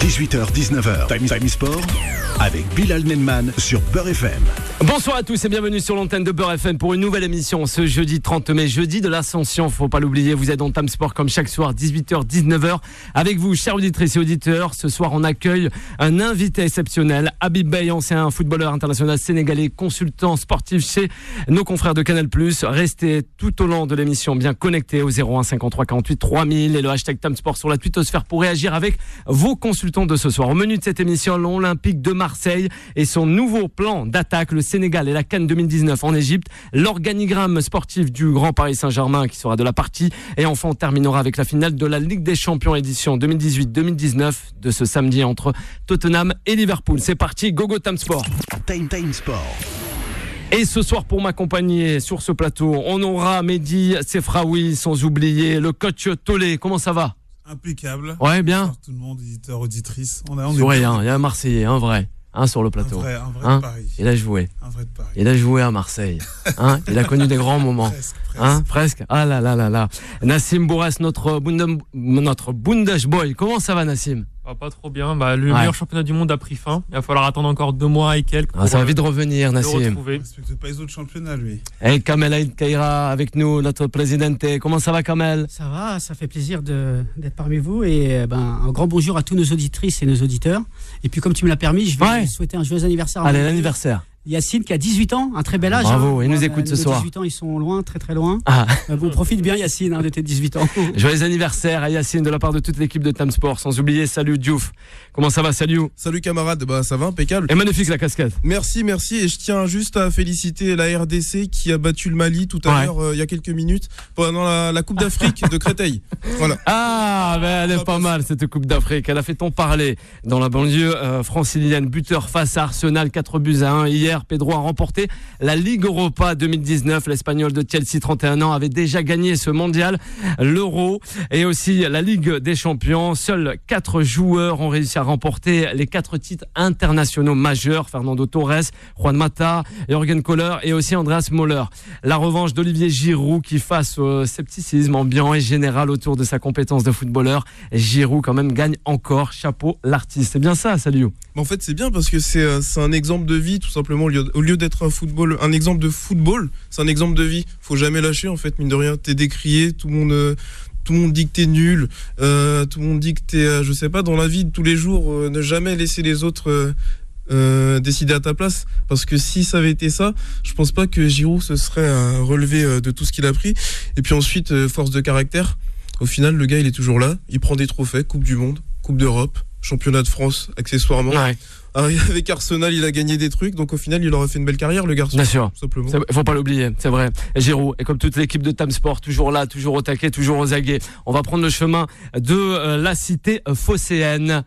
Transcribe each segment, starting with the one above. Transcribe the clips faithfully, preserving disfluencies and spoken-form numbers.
dix-huit heures dix-neuf heures, Time Time Sport avec Bilal Nenman sur Beurre F M. Bonsoir à tous et bienvenue sur l'antenne de Beurre F M pour une nouvelle émission ce jeudi trente mai, jeudi de l'Ascension. Faut pas l'oublier, vous êtes dans Time Sport comme chaque soir, dix-huit heures dix-neuf heures. Avec vous, chers auditrices et auditeurs, ce soir on accueille un invité exceptionnel, Habib Beye, ancien footballeur international sénégalais, consultant sportif chez nos confrères de Canal plus. Restez tout au long de l'émission bien connectés au zéro un cinquante-trois quarante-huit trois mille et le hashtag Time Sport sur la twittosphère pour réagir avec vos consultants de ce soir. Au menu de cette émission, l'Olympique de Marseille et son nouveau plan d'attaque, le Sénégal et la CAN deux mille dix-neuf en Égypte, l'organigramme sportif du Grand Paris Saint-Germain qui sera de la partie, et enfin on terminera avec la finale de la Ligue des Champions édition deux mille dix-huit deux mille dix-neuf de ce samedi entre Tottenham et Liverpool. C'est parti, go go Time Sport. Time Time Sport. Et ce soir, pour m'accompagner sur ce plateau, on aura Mehdi Sefraoui, sans oublier le coach Tolé. Comment ça va? Impeccable. Ouais, bien. Bonsoir tout le monde, éditeurs, auditrices. On a, on ouais, hein, il y a un Marseillais, un vrai, un sur le plateau. Un vrai, un vrai hein de Paris. Il a joué. Un vrai de Paris. Il a joué à Marseille. Hein il a connu des grands moments. Presque, presque. Hein presque. Ah là là là là. Nassim Bourès, notre Bundem, notre Bundesboy. Comment ça va, Nassim? Ah, pas trop bien. Bah, le ouais. meilleur championnat du monde a pris fin. Il va falloir attendre encore deux mois et quelques. Ah, ça va vite revenir, Nassim. Il ne respecte pas les autres championnats, lui. Et Kamel Aïd Kaira avec nous, notre présidente. Comment ça va, Kamel? Ça va, ça fait plaisir de, d'être parmi vous. Et ben, un grand bonjour à tous nos auditrices et nos auditeurs. Et puis, comme tu me l'as permis, je vais ouais. souhaiter un joyeux anniversaire à Allez, l'anniversaire. Yacine qui a dix-huit ans, un très bel âge. Bravo, hein. il nous écoute euh, ce soir. dix-huit ans, ils sont loin, très très loin. Ah. Euh, bon, profite bien Yacine hein, de tes dix-huit ans. Joyeux anniversaire à Yacine de la part de toute l'équipe de Time Sport. Sans oublier, salut Diouf. Comment ça va, salut? Salut camarades, bah ça va, impeccable. Et magnifique la casquette. Merci, merci. Et je tiens juste à féliciter la R D C qui a battu le Mali tout à ouais. l'heure, euh, il y a quelques minutes, pendant la, la Coupe d'Afrique de Créteil. Voilà. Ah, ben elle est pas mal cette Coupe d'Afrique. Elle a fait ton parler dans la banlieue euh, francilienne. Buteur face à Arsenal, quatre buts à un. Hier, Pedro a remporté la Ligue Europa deux mille dix-neuf. L'Espagnol de Chelsea, trente et un ans, avait déjà gagné ce mondial, l'Euro et aussi la Ligue des Champions. Seuls quatre joueurs ont réussi à remporter les quatre titres internationaux majeurs. Fernando Torres, Juan Mata, Jürgen Kohler et aussi Andreas Möller. La revanche d'Olivier Giroud qui, face au scepticisme ambiant et général autour de sa compétence de footballeur, Giroud quand même gagne encore. Chapeau l'artiste. C'est bien ça, Saliou? En fait, c'est bien parce que c'est, c'est un exemple de vie, tout simplement. Au lieu, au lieu d'être un football, un exemple de football, c'est un exemple de vie. Faut jamais lâcher, en fait, mine de rien. T'es décrié, tout le monde, euh, tout le monde dit que t'es nul, euh, tout le monde dit que t'es, euh, je sais pas, dans la vie de tous les jours, euh, ne jamais laisser les autres euh, euh, décider à ta place. Parce que si ça avait été ça, je pense pas que Giroud se serait euh, relevé euh, de tout ce qu'il a pris. Et puis ensuite, euh, force de caractère. Au final, le gars, il est toujours là. Il prend des trophées, Coupe du Monde, Coupe d'Europe, Championnat de France, accessoirement. Ouais. Avec Arsenal, il a gagné des trucs, donc au final, il aurait fait une belle carrière, le garçon. Bien sûr. Simplement. Il faut pas l'oublier, c'est vrai. Giroud, et comme toute l'équipe de Time Sport, toujours là, toujours au taquet, toujours aux aguets. On va prendre le chemin de euh, la cité phocéenne.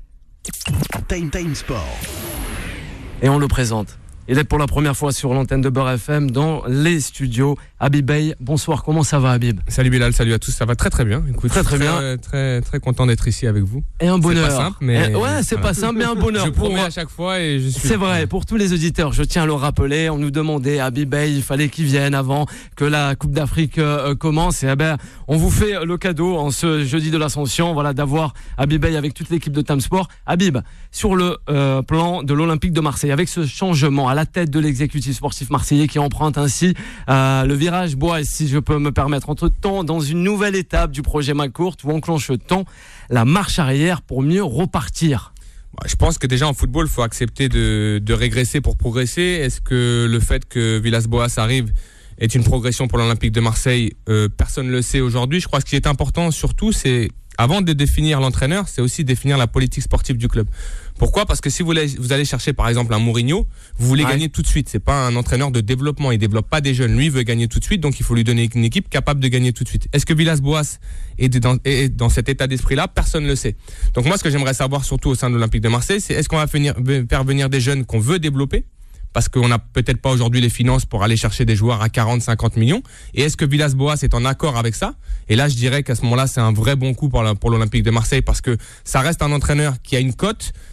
Time Time Sport. Et on le présente. Il est pour la première fois sur l'antenne de Beurre F M dans les studios. Habib Beye, bonsoir, comment ça va, Habib? Salut Bilal, salut à tous, ça va très très bien. Écoute, très très, très bien. Très, très très content d'être ici avec vous. Et un bonheur. C'est pas simple, mais et, ouais, c'est voilà. pas simple, mais un bonheur. Je pour promets à chaque fois et je suis. C'est vrai, pour tous les auditeurs, je tiens à le rappeler. On nous demandait, Habib Beye, il fallait qu'il vienne avant que la Coupe d'Afrique euh, commence. Et eh ben, on vous fait le cadeau en ce jeudi de l'Ascension, voilà, d'avoir Habib Beye avec toute l'équipe de Time Sport. Habib, sur le euh, plan de l'Olympique de Marseille, avec ce changement à la tête de l'exécutif sportif marseillais qui emprunte ainsi euh, le virage bois, si je peux me permettre, entre-temps, dans une nouvelle étape du projet McCourt, où enclenche-t-on la marche arrière pour mieux repartir? Je pense que déjà en football, il faut accepter de, de régresser pour progresser. Est-ce que le fait que Villas-Boas arrive est une progression pour l'Olympique de Marseille? euh, Personne ne le sait aujourd'hui. Je crois que ce qui est important surtout, c'est, avant de définir l'entraîneur, c'est aussi définir la politique sportive du club. Pourquoi? Parce que si vous allez, vous allez chercher par exemple un Mourinho, vous voulez ouais. gagner tout de suite. C'est pas un entraîneur de développement, il développe pas des jeunes. Lui veut gagner tout de suite, donc il faut lui donner une équipe capable de gagner tout de suite. Est-ce que Villas-Boas est dans, est dans cet état d'esprit-là? Personne ne le sait. Donc moi, ce que j'aimerais savoir surtout au sein de l'Olympique de Marseille, c'est est-ce qu'on va venir, faire venir des jeunes qu'on veut développer? Parce qu'on n'a peut-être pas aujourd'hui les finances pour aller chercher des joueurs à quarante, cinquante millions. Et est-ce que Villas-Boas est en accord avec ça? Et là, je dirais qu'à ce moment-là, c'est un vrai bon coup pour, la, pour l'Olympique de Marseille parce que ça reste un entraîneur qui a une cote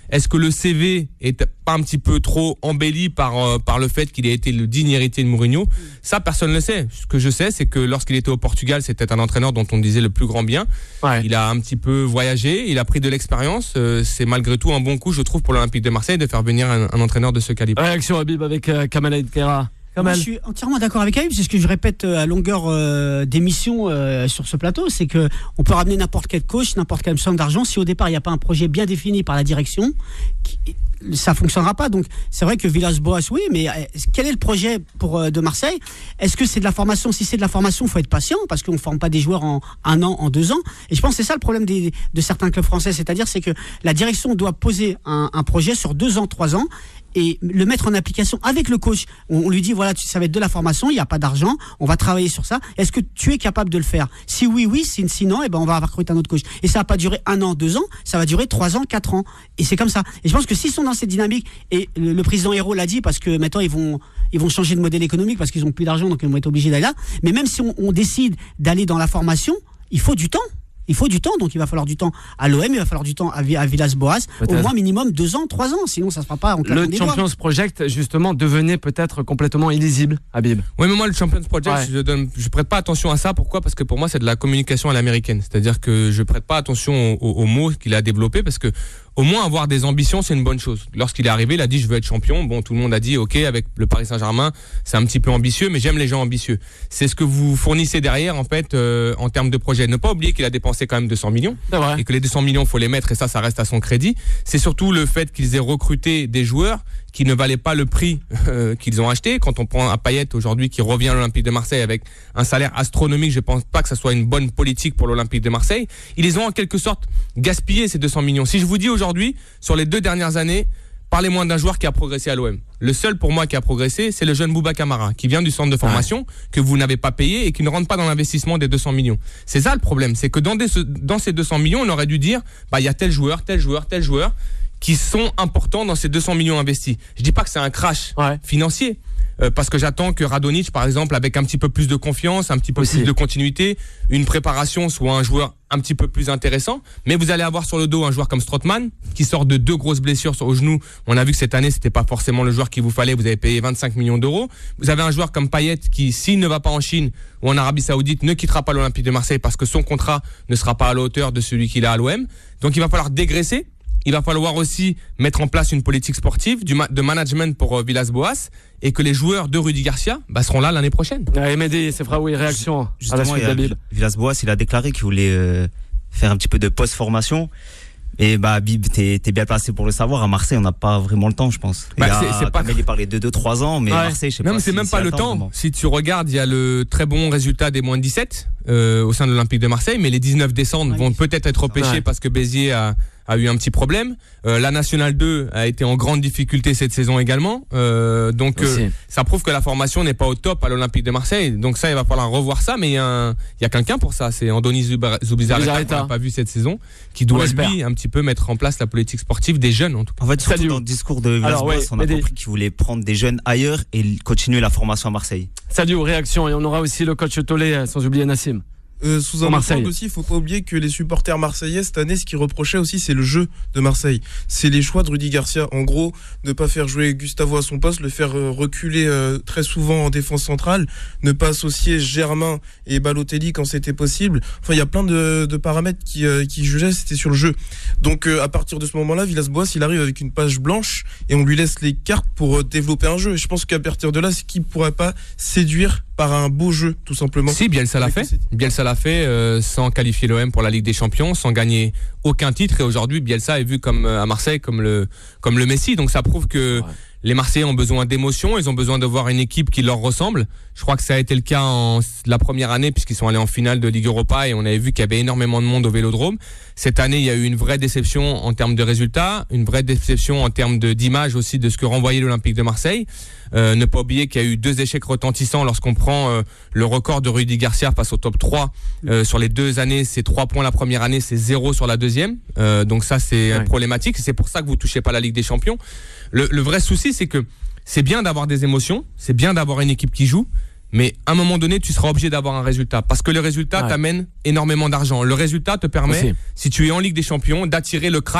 Est-ce que le C V est pas un petit peu trop embelli par euh, par le fait qu'il ait été le digne héritier de Mourinho? Ça, personne ne le sait. Ce que je sais, c'est que lorsqu'il était au Portugal, c'était un entraîneur dont on disait le plus grand bien. Ouais. Il a un petit peu voyagé, il a pris de l'expérience. Euh, c'est malgré tout un bon coup, je trouve, pour l'Olympique de Marseille de faire venir un, un entraîneur de ce calibre. Réaction Habib avec euh, Kamal Aïtkera. Moi, je suis entièrement d'accord avec Habib, c'est ce que je répète à longueur euh, d'émission euh, sur ce plateau, c'est que on peut ramener n'importe quel coach, n'importe quelle somme d'argent, si au départ il n'y a pas un projet bien défini par la direction, qui, ça fonctionnera pas. Donc c'est vrai que Villas-Boas, oui, mais euh, quel est le projet pour euh, de Marseille? Est-ce que c'est de la formation? Si c'est de la formation, il faut être patient, parce qu'on ne forme pas des joueurs en un an, en deux ans. Et je pense que c'est ça le problème des, de certains clubs français, c'est-à-dire c'est que la direction doit poser un, un projet sur deux ans, trois ans, et le mettre en application avec le coach. On, on lui dit, voilà, tu, ça va être de la formation, il n'y a pas d'argent, on va travailler sur ça. Est-ce que tu es capable de le faire? Si oui, oui, si, sinon, eh ben, on va recruter un autre coach. Et ça va pas durer un an, deux ans, ça va durer trois ans, quatre ans. Et c'est comme ça. Et je pense que s'ils sont dans cette dynamique, et le, le président Hérault l'a dit, parce que maintenant, ils vont, ils vont changer de modèle économique, parce qu'ils ont plus d'argent, donc ils vont être obligés d'aller là. Mais même si on, on décide d'aller dans la formation, il faut du temps. Il faut du temps, donc il va falloir du temps à l'O M, il va falloir du temps à, à Villas-Boas, au moins minimum deux ans, trois ans, sinon ça ne se fera pas en claquant des doigts. Le Champions Project, justement, devenait peut-être complètement illisible, Habib. Oui, mais moi, le Champions Project, ouais. je donne, je prête pas attention à ça. Pourquoi? Parce que pour moi, c'est de la communication à l'américaine. C'est-à-dire que je prête pas attention aux, aux mots qu'il a développés, parce que au moins avoir des ambitions, c'est une bonne chose. Lorsqu'il est arrivé, il a dit je veux être champion. Bon, tout le monde a dit ok, avec le Paris Saint-Germain, c'est un petit peu ambitieux, mais j'aime les gens ambitieux. C'est ce que vous fournissez derrière, en fait, euh, en termes de projet. Ne pas oublier qu'il a dépensé quand même deux cents millions. Et que les deux cents millions, faut les mettre, et ça, ça reste à son crédit. C'est surtout le fait qu'ils aient recruté des joueurs qui ne valaient pas le prix euh, qu'ils ont acheté. Quand on prend un Payet aujourd'hui qui revient à l'Olympique de Marseille avec un salaire astronomique, je pense pas que ça soit une bonne politique pour l'Olympique de Marseille. Ils les ont en quelque sorte gaspillé, ces deux cents millions. Si je vous dis aujourd'hui, sur les deux dernières années, parlez-moi d'un joueur qui a progressé à l'O M. Le seul pour moi qui a progressé, c'est le jeune Bouba Kamara, qui vient du centre de formation, ouais. que vous n'avez pas payé et qui ne rentre pas dans l'investissement des deux cents millions. C'est ça le problème, c'est que dans, des, dans ces deux cents millions, on aurait dû dire, bah il y a tel joueur, tel joueur, tel joueur, qui sont importants dans ces deux cents millions investis. Je dis pas que c'est un crash ouais. financier, euh, parce que j'attends que Radonjic, par exemple, avec un petit peu plus de confiance, un petit peu Aussi. plus de continuité, une préparation, soit un joueur un petit peu plus intéressant. Mais vous allez avoir sur le dos un joueur comme Strootman, qui sort de deux grosses blessures au genou. On a vu que cette année, c'était pas forcément le joueur qu'il vous fallait. Vous avez payé vingt-cinq millions d'euros. Vous avez un joueur comme Payet qui, s'il ne va pas en Chine ou en Arabie Saoudite, ne quittera pas l'Olympique de Marseille parce que son contrat ne sera pas à la hauteur de celui qu'il a à l'O M. Donc il va falloir dégraisser. Il va falloir aussi mettre en place une politique sportive, du ma- de management pour euh, Villas-Boas, et que les joueurs de Rudy Garcia bah, seront là l'année prochaine. Ouais, Mehdi, c'est fera oui, réaction Justement, à la suite d'Habib. Villas-Boas, il a déclaré qu'il voulait euh, faire un petit peu de post-formation. Et bah, Habib, t'es, t'es bien placé pour le savoir. À Marseille, on n'a pas vraiment le temps, je pense. Bah, il a, c'est, c'est pas... il parlait de deux trois ans, mais ouais. Marseille, je sais non, pas. Mais c'est si, même si pas le temps. Vraiment. Si tu regardes, il y a le très bon résultat des moins de dix-sept euh, au sein de l'Olympique de Marseille, mais les dix-neuf descendent ouais, vont peut-être être repêchés ouais. parce que Béziers a, a eu un petit problème. Euh, la Nationale deux a été en grande difficulté cette saison également. Euh, donc euh, ça prouve que la formation n'est pas au top à l'Olympique de Marseille. Donc ça, il va falloir revoir ça. Mais il y a, un, il y a quelqu'un pour ça. C'est Andoni Zubizarreta, qu'on n'a pas vu cette saison, qui doit lui un petit peu mettre en place la politique sportive des jeunes en tout cas. En fait, surtout dans le discours de Villas-Boas, ouais, on a compris des... qu'il voulait prendre des jeunes ailleurs et continuer la formation à Marseille. Salut, réaction. Et on aura aussi le coach Tollet, sans oublier Nassim. Euh, sous un autre angle aussi, il faut pas oublier que les supporters marseillais cette année, ce qu'ils reprochaient aussi, c'est le jeu de Marseille. C'est les choix de Rudy Garcia. En gros, ne pas faire jouer Gustavo à son poste, le faire reculer euh, très souvent en défense centrale, ne pas associer Germain et Balotelli quand c'était possible. Enfin, il y a plein de, de paramètres qui, euh, qui jugeaient, c'était sur le jeu. Donc, euh, à partir de ce moment-là, Villas-Boas, il arrive avec une page blanche et on lui laisse les cartes pour euh, développer un jeu. Et je pense qu'à partir de là, c'est qu'il pourrait pas séduire par un beau jeu, tout simplement. Si, Bielsa l'a fait. Bielsa l'a fait euh, sans qualifier l'O M pour la Ligue des Champions, sans gagner aucun titre. Et aujourd'hui, Bielsa est vu comme euh, à Marseille comme le comme le Messi. Donc ça prouve que ouais. les Marseillais ont besoin d'émotion. Ils ont besoin de voir une équipe qui leur ressemble. Je crois que ça a été le cas en la première année puisqu'ils sont allés en finale de Ligue Europa et on avait vu qu'il y avait énormément de monde au Vélodrome. Cette année, il y a eu une vraie déception en termes de résultats, une vraie déception en termes de d'image aussi de ce que renvoyait l'Olympique de Marseille. Euh, ne pas oublier qu'il y a eu deux échecs retentissants lorsqu'on prend euh, le record de Rudy Garcia face au top trois euh, sur les deux années. C'est trois points la première année, c'est zéro sur la deuxième. Euh, donc ça, c'est ouais. problématique. C'est pour ça que vous touchez pas la Ligue des Champions. Le, le vrai souci, c'est que c'est bien d'avoir des émotions, c'est bien d'avoir une équipe qui joue, mais à un moment donné, tu seras obligé d'avoir un résultat parce que le résultat ouais. t'amène énormément d'argent. Le résultat te permet, Aussi. si tu es en Ligue des Champions, d'attirer le crack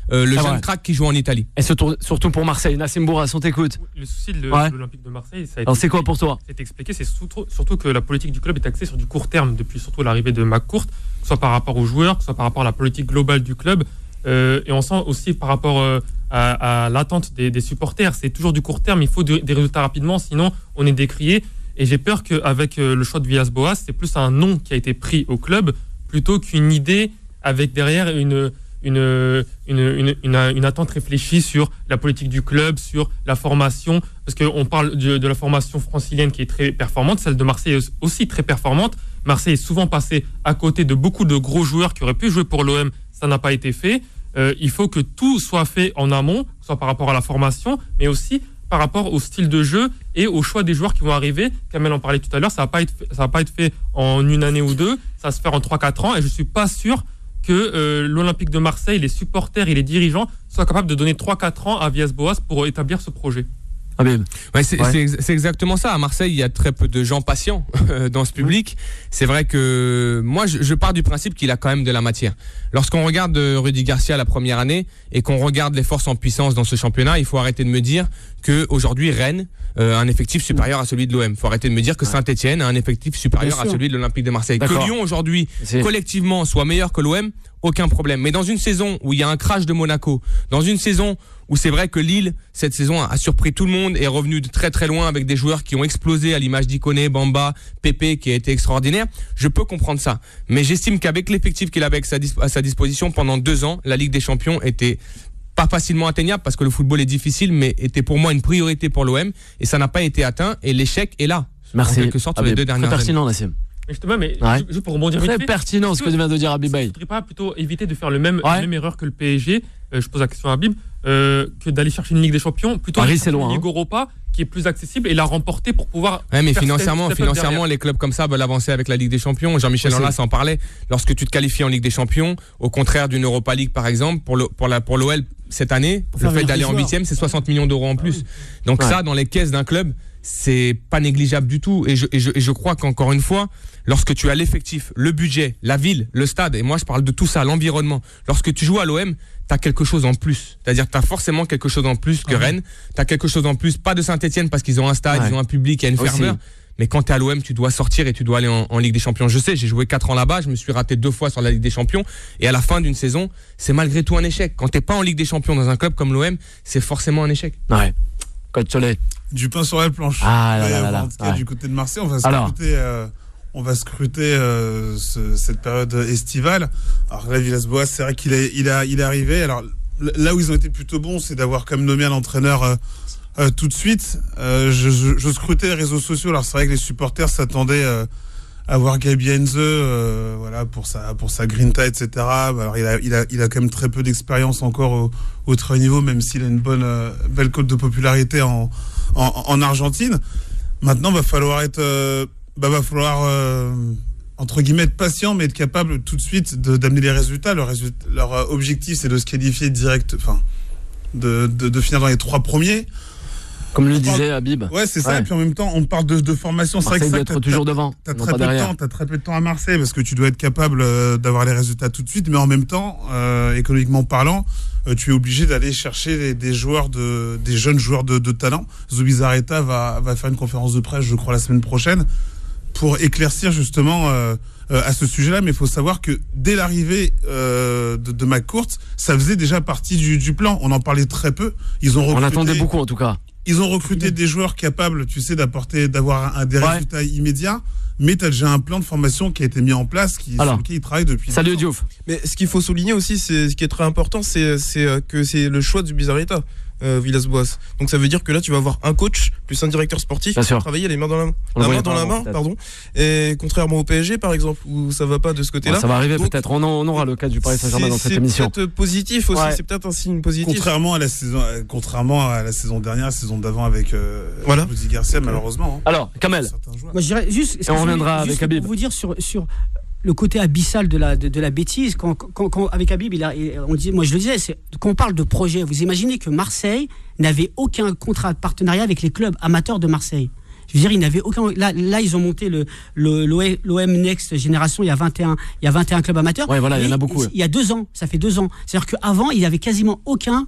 euh, le C'est jeune vrai. crack qui joue en Italie. Et surtout, surtout pour Marseille. Nassim Bourras, on t'écoute. Le souci de Ouais. l'Olympique de Marseille, ça a été, Alors c'est quoi pour toi? c'est expliqué, c'est surtout, surtout que la politique du club est axée sur du court terme depuis surtout l'arrivée de McCourt, que ce soit par rapport aux joueurs, que ce soit par rapport à la politique globale du club. Euh, et on sent aussi par rapport euh, à, à l'attente des, des supporters, c'est toujours du court terme, il faut de, des résultats rapidement, sinon on est décrié. Et j'ai peur qu'avec euh, le choix de Villas-Boas, c'est plus un nom qui a été pris au club plutôt qu'une idée avec derrière une, une, une, une, une, une attente réfléchie sur la politique du club, sur la formation. Parce qu'on parle de, de la formation francilienne qui est très performante, celle de Marseille est aussi très performante. Marseille est souvent passé à côté de beaucoup de gros joueurs qui auraient pu jouer pour l'O M, ça n'a pas été fait. Euh, il faut que tout soit fait en amont, soit par rapport à la formation, mais aussi par rapport au style de jeu et au choix des joueurs qui vont arriver. Kamel en parlait tout à l'heure, ça va pas être fait, ça va pas être fait en une année ou deux, ça va se faire en trois quatre ans et je suis pas sûr que euh, l'Olympique de Marseille, les supporters et les dirigeants soient capables de donner trois quatre ans à Villas-Boas pour établir ce projet. Habib. Ouais, c'est, Ouais. c'est, ex- c'est exactement ça. À Marseille, il y a très peu de gens patients dans ce public. C'est vrai que moi, je, je pars du principe qu'il a quand même de la matière. Lorsqu'on regarde euh, Rudy Garcia la première année et qu'on regarde les forces en puissance dans ce championnat, il faut arrêter de me dire que aujourd'hui Rennes euh, a un effectif supérieur à celui de l'O M. Il faut arrêter de me dire que Saint-Etienne a un effectif supérieur Bien à sûr. celui de l'Olympique de Marseille. D'accord. Que Lyon aujourd'hui, C'est- collectivement, soit meilleur que l'O M, aucun problème. Mais dans une saison où il y a un crash de Monaco, dans une saison où c'est vrai que Lille, cette saison, a surpris tout le monde et est revenu de très très loin avec des joueurs qui ont explosé à l'image d'Ikoné, Bamba, Pépé, qui a été extraordinaire, je peux comprendre ça. Mais j'estime qu'avec l'effectif qu'il avait avec sa dis- à sa disposition pendant deux ans, la Ligue des Champions était pas facilement atteignable parce que le football est difficile, mais était pour moi une priorité pour l'O M et ça n'a pas été atteint et l'échec est là. Merci. En quelque sorte, sur les Habib. deux Très dernières années. pertinent, Nassim. Mais justement, mais Ouais. ju- juste pour rebondir vite Très fait, pertinent ce que vient de dire Habib je ne Bey. voudrais pas plutôt éviter de faire le même, Ouais. la même erreur que le P S G, euh, je pose la question à Habib, euh, que d'aller chercher une Ligue des Champions, plutôt Paris, aller c'est chercher loin, une Ligue hein. Europa qui est plus accessible et la remporter pour pouvoir. Ouais, mais faire financièrement, step- step up financièrement, derrière. les clubs comme ça veulent avancer avec la Ligue des Champions. Jean-Michel Aussi. Aulas en parlait. Lorsque tu te qualifies en Ligue des Champions, au contraire d'une Europa League par exemple, pour le, pour la, pour l'O L cette année, Pour le faire fait venir d'aller des en joueurs. huitième, c'est soixante millions d'euros en plus. Donc Ouais. ça, dans les caisses d'un club, c'est pas négligeable du tout. Et je, et je, et je crois qu'encore une fois, lorsque tu as l'effectif, le budget, la ville, le stade, et moi je parle de tout ça, l'environnement, lorsque tu joues à l'O M, t'as quelque chose en plus. C'est-à-dire que t'as forcément quelque chose en plus que Rennes. T'as quelque chose en plus, pas de Saint-Etienne parce qu'ils ont un stade, Ouais. ils ont un public, il y a une Aussi. ferveur. Mais quand t'es à l'O M, tu dois sortir et tu dois aller en, en Ligue des Champions. Je sais, j'ai joué quatre ans là-bas, je me suis raté deux fois sur la Ligue des Champions. Et à la fin d'une saison, c'est malgré tout un échec. Quand t'es pas en Ligue des Champions dans un club comme l'O M, c'est forcément un échec. Ouais. Code Soleil. Du pain sur la planche. Ah là Ouais, là là là. en tout cas, Ouais. du côté de Marseille, on va Alors. scruter, euh, on va scruter euh, ce- cette période estivale. Alors là, Villas-Boas, c'est vrai qu'il est, il a, il est arrivé. Alors là où ils ont été plutôt bons, c'est d'avoir comme nommé un entraîneur euh, euh, tout de suite. Euh, je, je, je scrutais les réseaux sociaux. Alors c'est vrai que les supporters s'attendaient euh, à voir Gabi Heinze, euh, voilà, pour sa, pour sa grinta, et cetera. Alors il a, il a, il a quand même très peu d'expérience encore au, au très haut niveau, même s'il a une bonne, euh, belle cote de popularité en, en, en Argentine. Maintenant, va falloir être, euh, bah, va falloir euh, entre guillemets être patient, mais être capable tout de suite de, d'amener les résultats. Leur, résultat, leur euh, objectif, c'est de se qualifier direct, enfin, de, de, de finir dans les trois premiers. Comme le On parle- disait Habib. Ouais, c'est ça. Ouais. Et puis en même temps, on parle de, de formation. C'est vrai que Marseille ça, doit t'as- être toujours devant, T'as non très pas peu de derrière. temps, t'as très peu de temps à Marseille parce que tu dois être capable euh, d'avoir les résultats tout de suite, mais en même temps, euh, économiquement parlant, euh, tu es obligé d'aller chercher les- des joueurs de, des jeunes joueurs de, de talent. Zubizarreta va, va faire une conférence de presse, je crois, la semaine prochaine, pour éclaircir justement euh, euh, à ce sujet-là. Mais il faut savoir que dès l'arrivée euh, de, de McCourt, ça faisait déjà partie du, du plan. On en parlait très peu. Ils ont On recruté- attendait beaucoup en tout cas. Ils ont recruté des joueurs capables, tu sais, d'apporter, d'avoir un, des Ouais. résultats immédiats. Mais tu as déjà un plan de formation qui a été mis en place, qui, Alors. sur lequel ils travaillent depuis. Salut longtemps. Diouf. Mais ce qu'il faut souligner aussi, c'est ce qui est très important, c'est c'est, euh, que c'est le choix du Bizarreta, euh, Villas-Boas. Donc ça veut dire que là, tu vas avoir un coach plus un directeur sportif Bien qui sûr. va travailler les mains dans la main, On le la voyait main dans pas la avant, main, peut-être. pardon. Et contrairement au P S G, par exemple, où ça va pas de ce côté-là. Ça va arriver Donc, peut-être. On, en- on aura le cas du Paris Saint-Germain c'est- dans cette c'est émission. peut-être positif aussi, Ouais. c'est peut-être un signe positif. Contrairement à la saison, euh, contrairement à la saison dernière, la saison d'avant avec euh, Voilà. Rudy Garcia, malheureusement. hein. Alors, Kamel. Certains joueurs. Moi, je dirais juste. Et on reviendra juste avec Habib. Pour vous dire sur, sur le côté abyssal de la, de, de la bêtise, quand, quand, quand- avec Habib, il a, il- on dit, moi je le disais, c'est, quand on parle de projet, vous imaginez que Marseille n'avait aucun contrat de partenariat avec les clubs amateurs de Marseille. Je veux dire, ils n'avaient aucun. Là, là, ils ont monté le, le l'O M Next Génération. Il y a vingt et un, il y a vingt et un clubs amateurs. Ouais, voilà, il y en a beaucoup. Il y a deux ans, ça fait deux ans. C'est-à-dire qu'avant, il n'y avait quasiment aucun.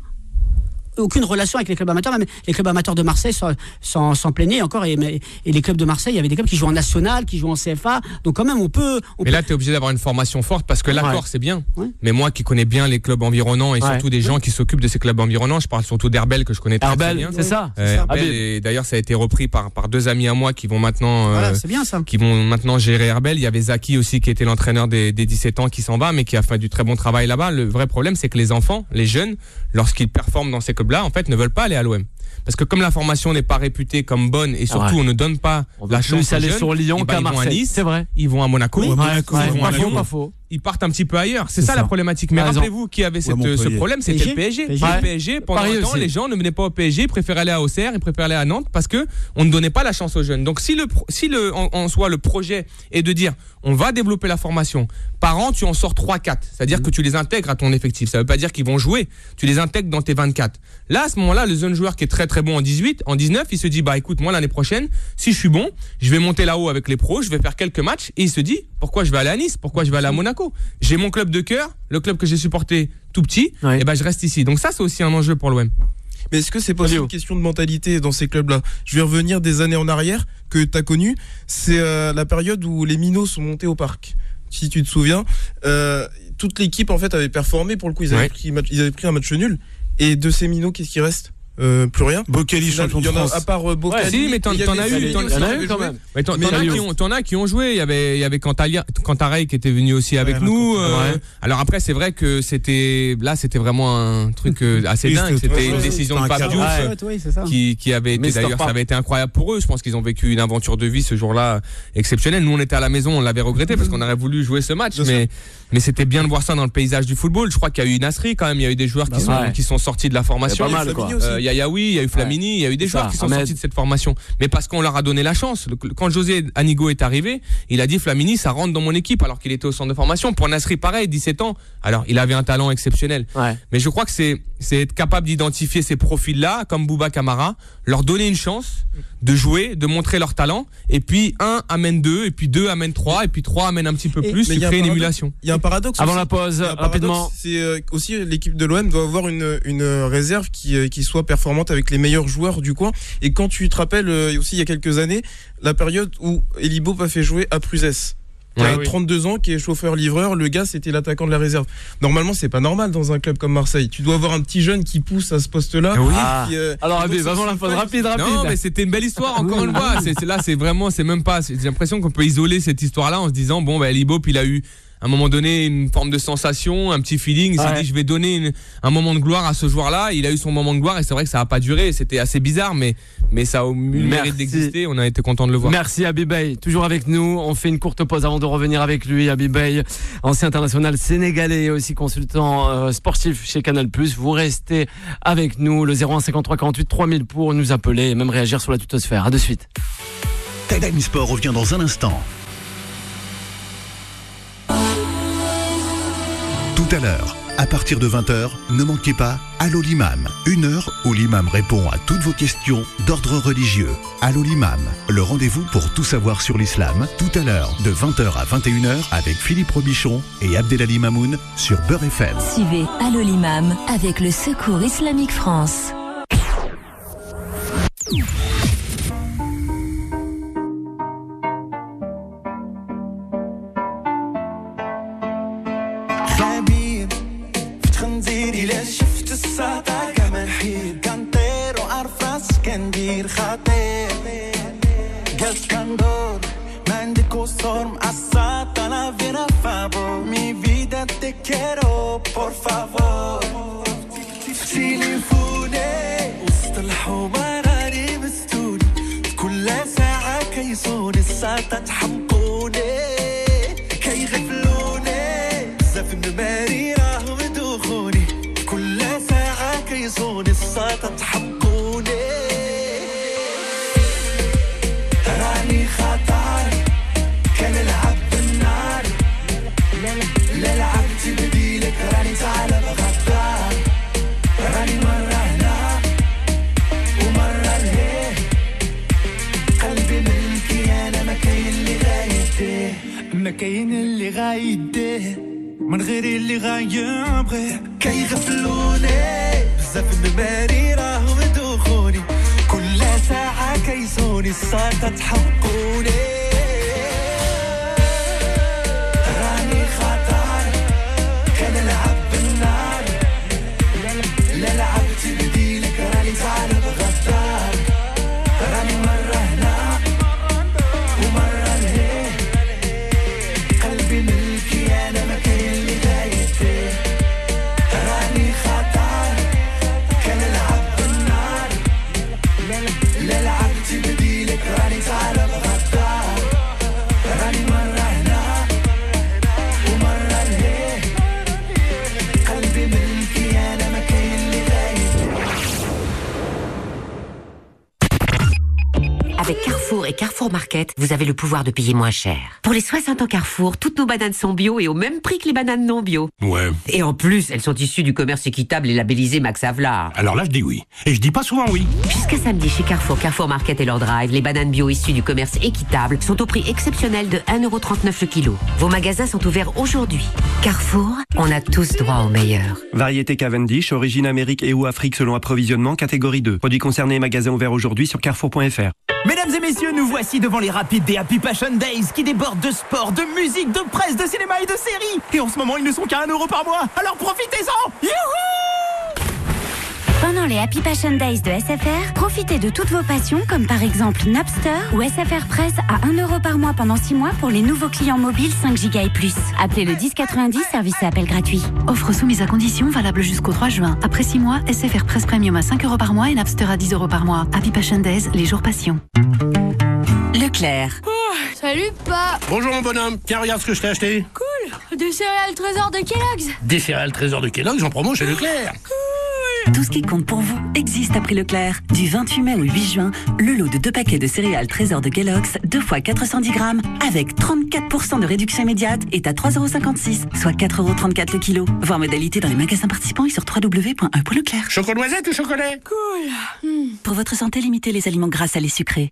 aucune relation avec les clubs amateurs, même les clubs amateurs de Marseille s'en, s'en, s'en plaignaient encore, et, et les clubs de Marseille, il y avait des clubs qui jouaient en national, qui jouaient en C F A, donc quand même on peut... On mais peut... là tu es obligé d'avoir une formation forte, parce que l'accord ouais. c'est bien, ouais. mais moi qui connais bien les clubs environnants et ouais. surtout des gens qui s'occupent de ces clubs environnants, je parle surtout d'Herbel que je connais très, Herbel, très bien. c'est ça, euh, c'est ça. Herbel, et d'ailleurs ça a été repris par, par deux amis à moi qui vont maintenant voilà, euh, c'est bien, ça. qui vont maintenant gérer Herbel. Il y avait Zaki aussi qui était l'entraîneur des, des dix-sept ans qui s'en va, mais qui a fait du très bon travail là-bas. Le vrai problème c'est que les enfants, les jeunes, lorsqu'ils performent dans ces clubs-là, en fait ne veulent pas aller à l'O M. Parce que comme la formation n'est pas réputée comme bonne et surtout ouais. on ne donne pas on la chance aller jeunes, sur Lyon bah, qu'à Marseille. Nice, c'est vrai. Ils vont à Monaco, oui, ouais, Monaco ouais, ils vont à Lyon, pas faux. Ils partent un petit peu ailleurs. C'est, c'est ça, ça la problématique. Mais rappelez-vous qui avait cette, ouais, ce problème, c'était le P S G. P S G. Le P S G, pendant Paris un temps, aussi. les gens ne venaient pas au P S G, ils préféraient aller à Auxerre, ils préféraient aller à Nantes parce que on ne donnait pas la chance aux jeunes. Donc si le, si le, en, en soi le projet est de dire, on va développer la formation. Par an, tu en sors trois quatre. C'est-à-dire mmh. que tu les intègres à ton effectif. Ça veut pas dire qu'ils vont jouer. Tu les intègres dans tes vingt-quatre. Là, à ce moment-là, le jeune joueur qui est très très bon en dix-huit, en dix-neuf, il se dit, bah écoute, moi l'année prochaine, si je suis bon, je vais monter là-haut avec les pros, je vais faire quelques matchs, et il se dit, pourquoi je vais aller à Nice? Pourquoi je vais aller à Monaco? J'ai mon club de cœur, le club que j'ai supporté tout petit, ouais. et ben je reste ici. Donc ça, c'est aussi un enjeu pour l'O M. Mais est-ce que c'est pas aussi une question de mentalité dans ces clubs-là? Je vais revenir des années en arrière que tu as connues. C'est euh, la période où les minots sont montés au parc. Si tu te souviens, euh, toute l'équipe en fait avait performé pour le coup. Ils avaient, ouais. pris, ils avaient pris un match nul. Et de ces minots, qu'est-ce qui reste? Euh, plus rien. Bocali, champion de France. À part euh, Bocali. Ouais, si, mais t'en, t'en as eu, t'en, t'en as eu quand même. Mais t'en, t'en, as qui ont, t'en as qui ont joué. Il y avait, il y avait Cantarey qui était venu aussi avec ouais, nous. Euh, ouais. Alors après, c'est vrai que c'était, là, c'était vraiment un truc assez oui, dingue. C'était, c'était une ouais, décision de Pape Diouf ouais, qui, qui avait été, d'ailleurs, ça avait été incroyable pour eux. Je pense qu'ils ont vécu une aventure de vie ce jour-là exceptionnelle. Nous, on était à la maison, on l'avait regretté parce qu'on aurait voulu jouer ce match, mais, mais c'était bien de voir ça dans le paysage du football. Je crois qu'il y a eu Nasri quand même. Il y a eu des joueurs qui sont, qui sont sortis de la formation. Pas mal, quoi. Il y a Yaoui, il y a eu Flamini, il y a eu des joueurs qui sont sortis de cette formation, mais parce qu'on leur a donné la chance. Quand José Anigo est arrivé, il a dit Flamini, ça rentre dans mon équipe, alors qu'il était au centre de formation. Pour Nasri, pareil, dix-sept ans. Alors, il avait un talent exceptionnel. Ouais. Mais je crois que c'est, c'est être capable d'identifier ces profils-là, comme Bouba Kamara, leur donner une chance de jouer, de montrer leur talent, et puis un amène deux, et puis deux amène trois, et puis trois amène un petit peu plus, tu crées une émulation. Il y a un paradoxe. Avant aussi. la pause, rapidement. C'est euh, aussi l'équipe de l'O M doit avoir une, une réserve qui, euh, qui soit performante avec les meilleurs joueurs du coin. Et quand tu te rappelles euh, aussi il y a quelques années, la période où Elibo a fait jouer à Pruzès, qui ouais, a oui. trente-deux ans, qui est chauffeur-livreur, le gars c'était l'attaquant de la réserve. Normalement c'est pas normal dans un club comme Marseille. Tu dois avoir un petit jeune qui pousse à ce poste-là. Oui. Ah. Qui, euh, Alors Abé, avant la pause, rapide, rapide. Non mais c'était une belle histoire encore une fois. C'est, c'est là c'est vraiment, c'est même pas. J'ai l'impression qu'on peut isoler cette histoire-là en se disant bon bah Elibo il a eu à un moment donné une forme de sensation, un petit feeling, il s'est ouais. dit je vais donner une, un moment de gloire à ce joueur-là, il a eu son moment de gloire et c'est vrai que ça n'a pas duré, c'était assez bizarre mais, mais ça a eu le mérite d'exister, on a été content de le voir. Merci Habib Beye, toujours avec nous, on fait une courte pause avant de revenir avec lui. Habib Beye, ancien international sénégalais et aussi consultant euh, sportif chez Canal plus, vous restez avec nous, le zéro un cinquante-trois quarante-huit trois mille pour nous appeler et même réagir sur la tutosphère. À de suite. Time Sport revient dans un instant. Tout à l'heure, à partir de vingt heures, ne manquez pas Allô l'imam, une heure où l'imam répond à toutes vos questions d'ordre religieux. Allô l'imam, le rendez-vous pour tout savoir sur l'islam, tout à l'heure de vingt heures à vingt et une heures avec Philippe Robichon et Abdelali Mamoun sur Beurre F M. Suivez Allô l'imam avec le Secours Islamique France. كندير خطير جاز كندور ما عندك وصور مقصات انا فينا فابو مي فيدا te quiero por favor تليفوني وسط الحوار راني مستوني كل ساعة كيسوني الساعة تحمقوني كيغفلوني بزاف نماري راهم دوخوني كل ساعة كيسوني الساعة تحمقوني تعال بغداد راني مرة هنا ومرة لهيه قلبي من غير اللي غايبري كيغفلوني بزاف النماري راهم يدوخوني كل ساعة كيسوني الصاطة تحقوني راني خطر كنلعب بالنار لا لعبت بديلك راني تعرف غدار راني مرة هنا ومرة لهيه قلبي ملكي أنا ما كاين اللي داير فيه راني خطر كنلعب بالنار لا لعبت بديلك راني تعرف غدار راني مرة هنا ومرة لهيه قلبي ملكي أنا ما كاين اللي داير Avec Carrefour et Carrefour Market, vous avez le pouvoir de payer moins cher. Pour les soixante ans Carrefour, toutes nos bananes sont bio et au même prix que les bananes non bio. Ouais. Et en plus, elles sont issues du commerce équitable et labellisées Max Havelaar. Alors là, je dis oui. Et je dis pas souvent oui. Jusqu'à samedi, chez Carrefour, Carrefour Market et Lord Drive, les bananes bio issues du commerce équitable sont au prix exceptionnel de un euro trente-neuf le kilo. Vos magasins sont ouverts aujourd'hui. Carrefour, on a tous droit au meilleur. Variété Cavendish, origine Amérique et ou Afrique selon approvisionnement, catégorie deux. Produits concernés, magasins ouverts aujourd'hui sur carrefour point f r. Mesdames et messieurs, nous voici devant les rapides des Happy Passion Days qui débordent de sport, de musique, de presse, de cinéma et de séries. Et en ce moment, ils ne sont qu'à un euro par mois. Alors profitez-en. Youhou! Pendant les Happy Passion Days de S F R, profitez de toutes vos passions comme par exemple Napster ou S F R Presse à un euro par mois pendant six mois pour les nouveaux clients mobiles cinq giga et plus. Appelez le dix quatre-vingt-dix, service et appel gratuit. Offre soumise à condition, valable jusqu'au trois juin. Après six mois, S F R Presse Premium à cinq euros par mois et Napster à dix euros par mois. Happy Passion Days, les jours passion. Leclerc. Oh, salut, pas. Bonjour mon bonhomme. Tiens, regarde ce que je t'ai acheté. Cool. Des céréales trésor de Kellogg's. Des céréales trésor de Kellogg's en promo chez Leclerc. Tout ce qui compte pour vous existe à prix Leclerc. Du vingt-huit mai au huit juin, le lot de deux paquets de céréales Trésor de Kellogg's, deux fois quatre cent dix grammes, avec trente-quatre pour cent de réduction immédiate, est à trois euros cinquante-six, soit quatre euros trente-quatre le kilo. Voir modalité dans les magasins participants et sur w w w point e point leclerc. Chocolat noisette ou chocolat? Cool. Mmh. Pour votre santé, limitez les aliments gras, salés, sucrés.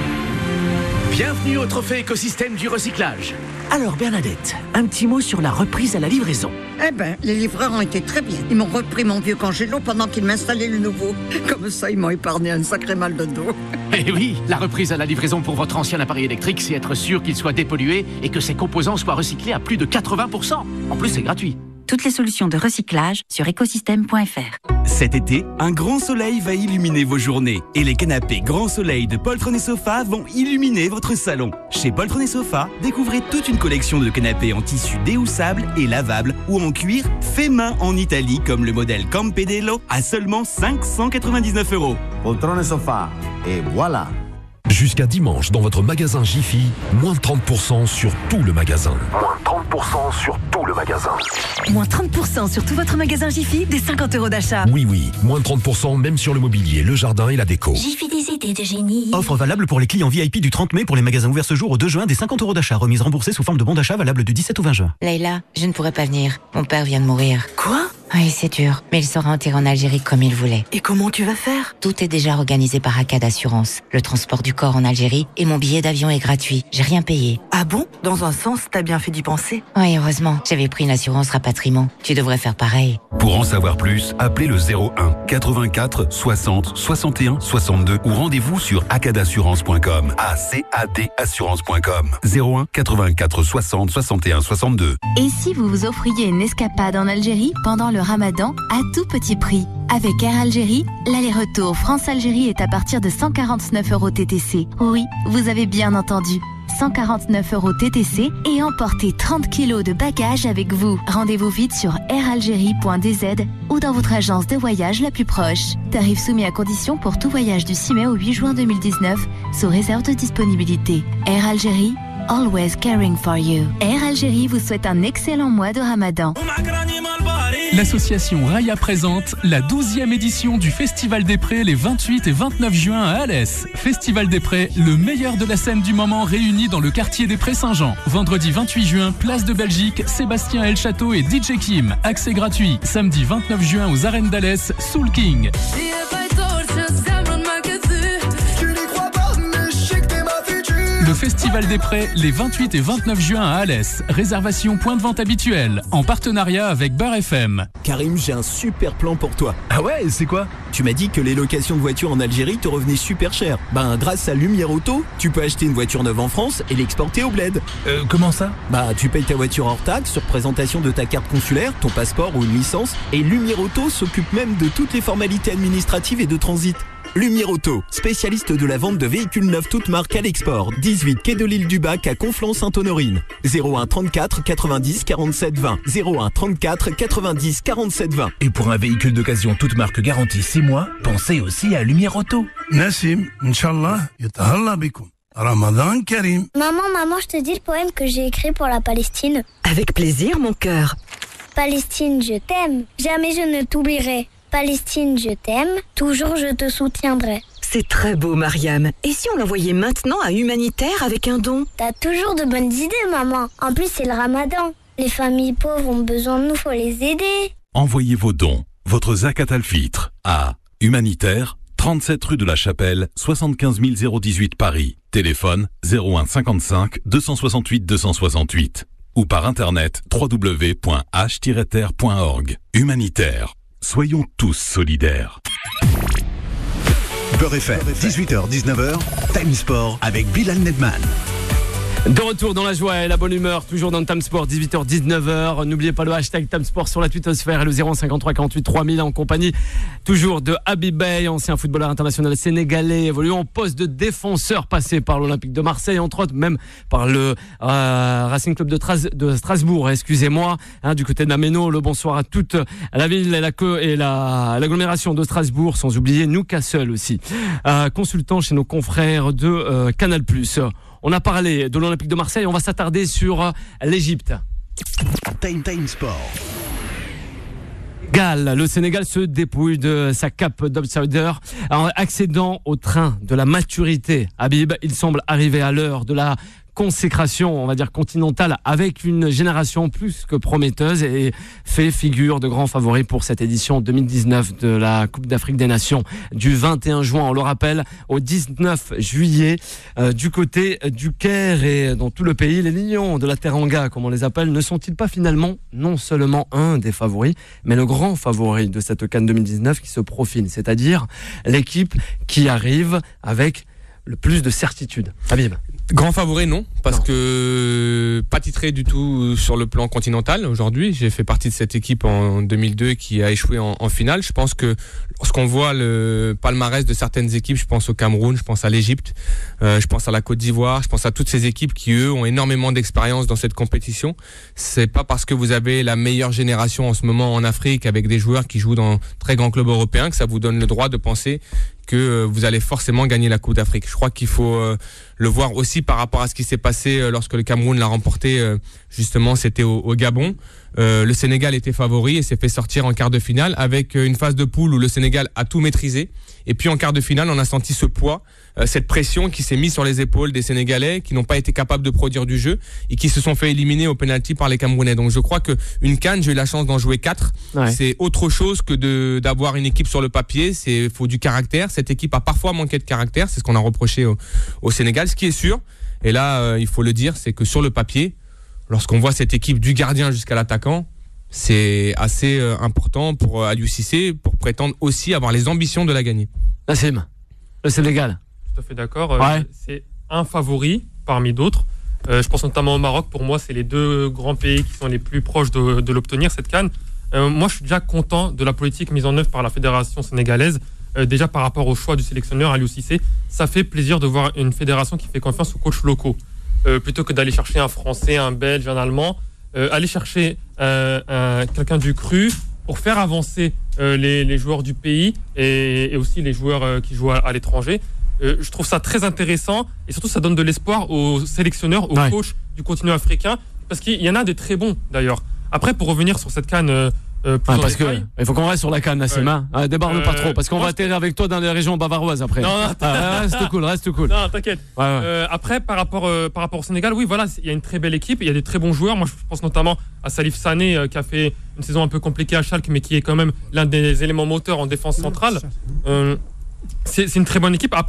Bienvenue au trophée écosystème du recyclage. Alors Bernadette, un petit mot sur la reprise à la livraison. Eh ben, les livreurs ont été très bien. Ils m'ont repris mon vieux congélo pendant qu'ils m'installaient le nouveau. Comme ça, ils m'ont épargné un sacré mal de dos. Eh oui, la reprise à la livraison pour votre ancien appareil électrique, c'est être sûr qu'il soit dépollué et que ses composants soient recyclés à plus de quatre-vingts pour cent. En plus, c'est gratuit. Toutes les solutions de recyclage sur écosystème point f r. Cet été, un grand soleil va illuminer vos journées. Et les canapés Grand Soleil de Poltron et Sofa vont illuminer votre salon. Chez Poltron et Sofa, découvrez toute une collection de canapés en tissu déhoussable et lavable ou en cuir fait main en Italie comme le modèle Campedello à seulement cinq cent quatre-vingt-dix-neuf euros. Poltron et Sofa, et voilà. Jusqu'à dimanche, dans votre magasin Jiffy, moins trente pour cent sur tout le magasin. Moins trente pour cent sur tout le magasin. Moins trente pour cent sur tout votre magasin Jiffy, des cinquante euros d'achat. Oui, oui, moins trente pour cent même sur le mobilier, le jardin et la déco. Jiffy, des idées de génie. Offre valable pour les clients V I P du trente mai pour les magasins ouverts ce jour au deux juin, des cinquante euros d'achat. Remise remboursée sous forme de bon d'achat valable du dix-sept au vingt juin. Leïla, je ne pourrai pas venir. Mon père vient de mourir. Quoi? Oui, c'est dur, mais il sera enterré en Algérie comme il voulait. Et comment tu vas faire? Tout est déjà organisé par Akkad Assurance. Le transport du corps en Algérie et mon billet d'avion est gratuit. J'ai rien payé. Ah bon? Dans un sens, t'as bien fait d'y penser. Oui, heureusement. J'avais pris une assurance rapatriement. Tu devrais faire pareil. Pour en savoir plus, appelez le zéro un quatre-vingt-quatre soixante soixante et un soixante-deux ou rendez-vous sur akkad assurance point com. A C A D assurance point com. zéro un quatre-vingt-quatre soixante soixante et un soixante-deux. Et si vous vous offriez une escapade en Algérie pendant le Ramadan à tout petit prix? Avec Air Algérie, l'aller-retour France-Algérie est à partir de cent quarante-neuf euros T T C. Oui, vous avez bien entendu. cent quarante-neuf euros T T C et emportez trente kilos de bagages avec vous. Rendez-vous vite sur air algérie point d z ou dans votre agence de voyage la plus proche. Tarif soumis à condition pour tout voyage du six mai au huit juin deux mille dix-neuf, sous réserve de disponibilité. Air Algérie, always caring for you. Air Algérie vous souhaite un excellent mois de Ramadan. L'association Raya présente la douzième édition du Festival des Prés les vingt-huit et vingt-neuf juin à Alès. Festival des Prés, le meilleur de la scène du moment réuni dans le quartier des Prés Saint-Jean. Vendredi vingt-huit juin, place de Belgique, Sébastien El Château et D J Kim. Accès gratuit. Samedi vingt-neuf juin aux arènes d'Alès, Soul King. Le Festival des Prés les vingt-huit et vingt-neuf juin à Alès. Réservation point de vente habituel en partenariat avec Beurre F M. Karim, j'ai un super plan pour toi. Ah ouais, c'est quoi? Tu m'as dit que les locations de voitures en Algérie te revenaient super cher. Ben, grâce à Lumière Auto, tu peux acheter une voiture neuve en France et l'exporter au bled. Euh, comment ça? Bah, tu payes ta voiture hors taxe sur présentation de ta carte consulaire, ton passeport ou une licence, et Lumière Auto s'occupe même de toutes les formalités administratives et de transit. Lumière Auto, spécialiste de la vente de véhicules neufs toutes marques à l'export. dix-huit quai de l'île du Bac à Conflans-Sainte-Honorine. zéro un trente-quatre quatre-vingt-dix quarante-sept vingt. zéro un trente-quatre quatre-vingt-dix quarante-sept vingt. Et pour un véhicule d'occasion toute marque garantie six mois, pensez aussi à Lumière Auto. Nassim, Inch'Allah, yatahalla bikum. Ramadan Karim. Maman, maman, je te dis le poème que j'ai écrit pour la Palestine. Avec plaisir, mon cœur. Palestine, je t'aime, jamais je ne t'oublierai. Palestine, je t'aime, toujours je te soutiendrai. C'est très beau, Mariam. Et si on l'envoyait maintenant à Humanitaire avec un don? T'as toujours de bonnes idées, maman. En plus, c'est le ramadan. Les familles pauvres ont besoin de nous, faut les aider. Envoyez vos dons, votre zakat al-fitr à Humanitaire, trente-sept rue de la Chapelle, soixante-quinze mille dix-huit Paris. Téléphone zéro un cinquante-cinq deux cent soixante-huit deux cent soixante-huit ou par internet w w w point h tiret terre point org. Humanitaire. Soyons tous solidaires. Beurre F M, dix-huit heures dix-neuf heures, Time Sport avec Bilal Nedman. De retour dans la joie et la bonne humeur, toujours dans le Time Sport, dix-huit heures dix-neuf heures. N'oubliez pas le hashtag Time Sport sur la twittosphère et le zéro un cinquante-trois quarante-huit trois mille en compagnie toujours de Habib Beye, ancien footballeur international sénégalais, évoluant en poste de défenseur, passé par l'Olympique de Marseille, entre autres, même par le euh, Racing Club de, Tras- de Strasbourg, excusez-moi, hein, du côté de Nameno. Le bonsoir à toute la ville et, la co- et la, l'agglomération de Strasbourg, sans oublier Newcastle aussi. Euh, consultant chez nos confrères de euh, Canal plus. On a parlé de l'Olympique de Marseille, on va s'attarder sur l'Égypte. Time Time Sport. Sénégal, le Sénégal se dépouille de sa cape d'outsider en accédant au train de la maturité. Habib, il semble arriver à l'heure de la consécration, on va dire continentale, avec une génération plus que prometteuse et fait figure de grand favori pour cette édition deux mille dix-neuf de la Coupe d'Afrique des Nations du vingt et un juin, on le rappelle, au dix-neuf juillet, euh, du côté du Caire et dans tout le pays. Les Lions de la Teranga, comme on les appelle, ne sont-ils pas finalement non seulement un des favoris, mais le grand favori de cette CAN deux mille dix-neuf qui se profile, c'est-à-dire l'équipe qui arrive avec le plus de certitude. Habib. Grand favori, non, parce non. que pas titré du tout sur le plan continental aujourd'hui. J'ai fait partie de cette équipe en deux mille deux qui a échoué en, en finale. Je pense que lorsqu'on voit le palmarès de certaines équipes, je pense au Cameroun, je pense à l'Égypte, euh, je pense à la Côte d'Ivoire, je pense à toutes ces équipes qui, eux, ont énormément d'expérience dans cette compétition. C'est pas parce que vous avez la meilleure génération en ce moment en Afrique avec des joueurs qui jouent dans très grands clubs européens que ça vous donne le droit de penser que vous allez forcément gagner la Coupe d'Afrique. Je crois qu'il faut euh, le voir aussi par rapport à ce qui s'est passé euh, lorsque le Cameroun l'a remporté, euh, justement, c'était au, au Gabon. Euh, le Sénégal était favori et s'est fait sortir en quart de finale avec euh, une phase de poule où le Sénégal a tout maîtrisé. Et puis en quart de finale, on a senti ce poids, euh, cette pression qui s'est mise sur les épaules des Sénégalais qui n'ont pas été capables de produire du jeu et qui se sont fait éliminer au pénalty par les Camerounais. Donc je crois qu'une CAN, j'ai eu la chance d'en jouer quatre. Ouais. C'est autre chose que de, d'avoir une équipe sur le papier. C'est faut du caractère. Cette équipe a parfois manqué de caractère. C'est ce qu'on a reproché au, au Sénégal. Ce qui est sûr, et là euh, il faut le dire, c'est que sur le papier, lorsqu'on voit cette équipe du gardien jusqu'à l'attaquant, c'est assez euh, important pour euh, Aliou Cissé pour prétendre aussi avoir les ambitions de la gagner. Nassim, le Sénégal. Tout à fait d'accord. Euh, ouais. C'est un favori parmi d'autres. Euh, je pense notamment au Maroc. Pour moi, c'est les deux grands pays qui sont les plus proches de, de l'obtenir, cette CAN. Euh, moi, je suis déjà content de la politique mise en œuvre par la fédération sénégalaise. Euh, déjà par rapport au choix du sélectionneur Aliou Cissé, ça fait plaisir de voir une fédération qui fait confiance aux coachs locaux. Euh, plutôt que d'aller chercher un Français, un Belge, un Allemand, euh, aller chercher euh, un, quelqu'un du cru pour faire avancer euh, les, les joueurs du pays et, et aussi les joueurs euh, qui jouent à, à l'étranger. Euh, je trouve ça très intéressant et surtout ça donne de l'espoir aux sélectionneurs, aux ouais. coachs du continent africain, parce qu'il y en a des très bons d'ailleurs. Après, pour revenir sur cette CAN euh, Euh, ah, parce que il faut qu'on reste sur la canne, Nassim. Ouais. Hein. Débarque euh, pas trop, parce qu'on va atterrir avec toi dans les régions bavaroises après. Non, non, ah, reste cool, reste cool. Non, t'inquiète. Ouais, ouais. Euh, après, par rapport, euh, par rapport au Sénégal, oui, voilà, il y a une très belle équipe, il y a des très bons joueurs. Moi, je pense notamment à Salif Sané, euh, qui a fait une saison un peu compliquée à Schalke, mais qui est quand même l'un des éléments moteurs en défense centrale. Euh, c'est, c'est une très bonne équipe. Après,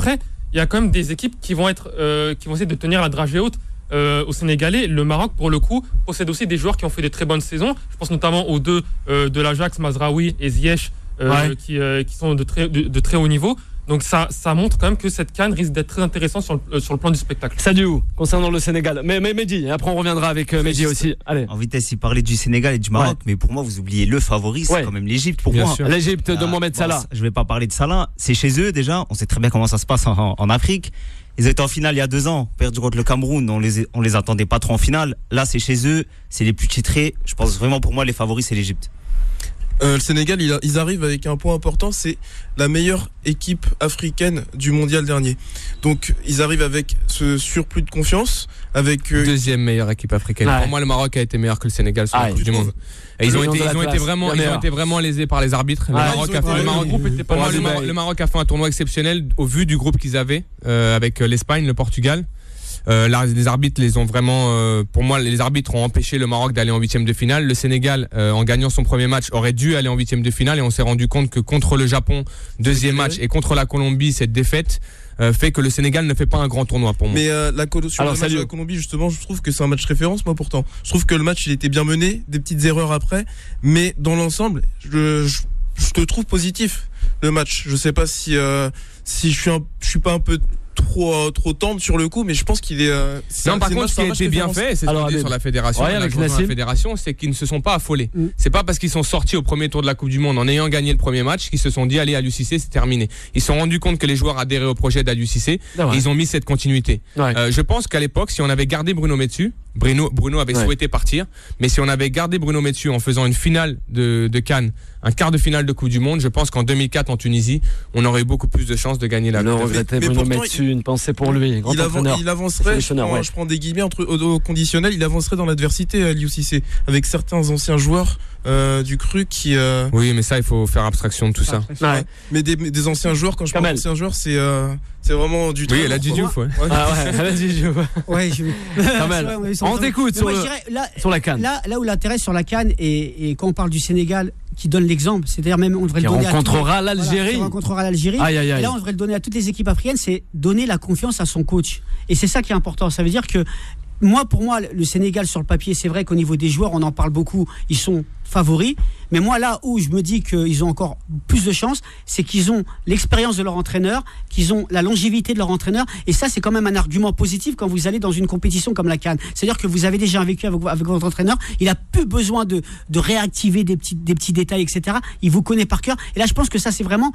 il y a quand même des équipes qui vont être, euh, qui vont essayer de tenir la dragée haute. Euh, au Sénégalais, le Maroc, pour le coup, possède aussi des joueurs qui ont fait de très bonnes saisons. Je pense notamment aux deux euh, de l'Ajax, Mazraoui et Ziyech, euh, Ouais. qui, euh, qui sont de très, de, de très haut niveau. Donc ça, ça montre quand même que cette CAN risque d'être très intéressante sur le, euh, sur le plan du spectacle. Salut, concernant le Sénégal. Mais, mais Mehdi, et après on reviendra avec euh, Mehdi aussi. Allez. En vitesse, il parlait du Sénégal et du Maroc, Ouais. mais pour moi, vous oubliez le favori, c'est Ouais. quand même l'Égypte pour Bien moi. sûr. L'Égypte de Euh, Mohamed bon, Salah. Je vais pas parler de Salah, c'est chez eux déjà. On sait très bien comment ça se passe en, en Afrique. Ils étaient en finale il y a deux ans, perdu contre le Cameroun. On les, on les attendait pas trop en finale. Là, c'est chez eux, c'est les plus titrés. Je pense vraiment pour moi, les favoris, c'est l'Égypte. Euh, le Sénégal, il a- ils arrivent avec un point important, c'est la meilleure équipe africaine du mondial dernier. Donc, ils arrivent avec ce surplus de confiance, avec euh, Deuxième meilleure équipe africaine. Ouais. Pour moi, le Maroc a été meilleur que le Sénégal sur la Ah, Coupe tu du Monde. trouves Et ils ont Le été, lion de ils ont la été classe, vraiment, bien ils ont meilleur. été vraiment lésés par les arbitres. Le Ouais, Maroc ils ont a été- fait, le le Maroc, groupe était pas pour moi, mal. le, Mar- le Maroc a fait un tournoi exceptionnel au vu du groupe qu'ils avaient euh, avec euh, l'Espagne, le Portugal. Euh, là, les arbitres les ont vraiment, euh, pour moi, les arbitres ont empêché le Maroc d'aller en huitième de finale. Le Sénégal, euh, en gagnant son premier match, aurait dû aller en huitième de finale et on s'est rendu compte que contre le Japon, deuxième match, et contre la Colombie, cette défaite euh, fait que le Sénégal ne fait pas un grand tournoi pour moi. Mais euh, la, Colo- sur Alors, le match de salut. la Colombie, justement, je trouve que c'est un match référence, moi, pourtant. Je trouve que le match, il était bien mené, des petites erreurs après, mais dans l'ensemble, je, je, je te trouve positif, le match. Je sais pas si, euh, si je suis un, je suis pas un peu trop, euh, trop tendre sur le coup, mais je pense qu'il est. Euh, c'est Non, un- par c'est contre, un ce qui match- a c'est un été match bien fait, référence. c'est ce qu'on dit sur la fédération, Ouais, on a avec joué dans la Nassim. fédération, c'est qu'ils ne se sont pas affolés. C'est pas parce qu'ils sont sortis au premier tour de la Coupe du Monde en ayant gagné le premier match qu'ils se sont dit allez à l'U C C c'est terminé. Ils se sont rendus compte que les joueurs adhéraient au projet d'A l'U C C Ah ouais. et ils ont mis cette continuité. Euh, je pense qu'à l'époque, si on avait gardé Bruno Metsu, Bruno, Bruno avait Ouais. souhaité partir, mais si on avait gardé Bruno Metsu en faisant une finale de, de Cannes, un quart de finale de Coupe du Monde, je pense qu'en deux mille quatre en Tunisie, on aurait eu beaucoup plus de chances de gagner la Le Coupe. regrettait Bruno Metsu, une pensée pour lui. Grand il, avan- entraîneur. il avancerait, je Sélectionneur, prends, ouais. je prends des guillemets entre, au, au conditionnel, il avancerait dans l'adversité à l'U C C avec certains anciens joueurs euh, du cru qui. euh, Oui, mais ça, il faut faire abstraction de tout ça. Ouais. Mais des, mais des anciens joueurs, quand je parle d'anciens joueurs, c'est euh, c'est vraiment du. Oui, très elle a lourd, dit quoi. Diouf, ouais. Ah ouais, elle a dit Diouf. Ouais, je... Pas mal. C'est vrai, ouais, ils sont On très- t'écoute Mais sur moi, le- je dirais, là, sur la CAN. Là, là où l'intérêt sur la CAN et, et quand on parle du Sénégal qui donne l'exemple, c'est-à-dire même on devrait Qui le donner rencontrera à tous- l'Algérie. voilà, qui rencontrera l'Algérie. Aïe, aïe, aïe. Et là, on devrait le donner à toutes les équipes africaines, c'est donner la confiance à son coach. Et c'est ça qui est important. Ça veut dire que moi, pour moi, le Sénégal sur le papier, c'est vrai qu'au niveau des joueurs, on en parle beaucoup, ils sont favoris. Mais moi, là où je me dis qu'ils ont encore plus de chance, c'est qu'ils ont l'expérience de leur entraîneur, qu'ils ont la longévité de leur entraîneur. Et ça, c'est quand même un argument positif quand vous allez dans une compétition comme la CAN. C'est-à-dire que vous avez déjà vécu avec, avec votre entraîneur. Il a plus besoin de, de réactiver des petits, des petits détails, et cetera. Il vous connaît par cœur. Et là, je pense que ça, c'est vraiment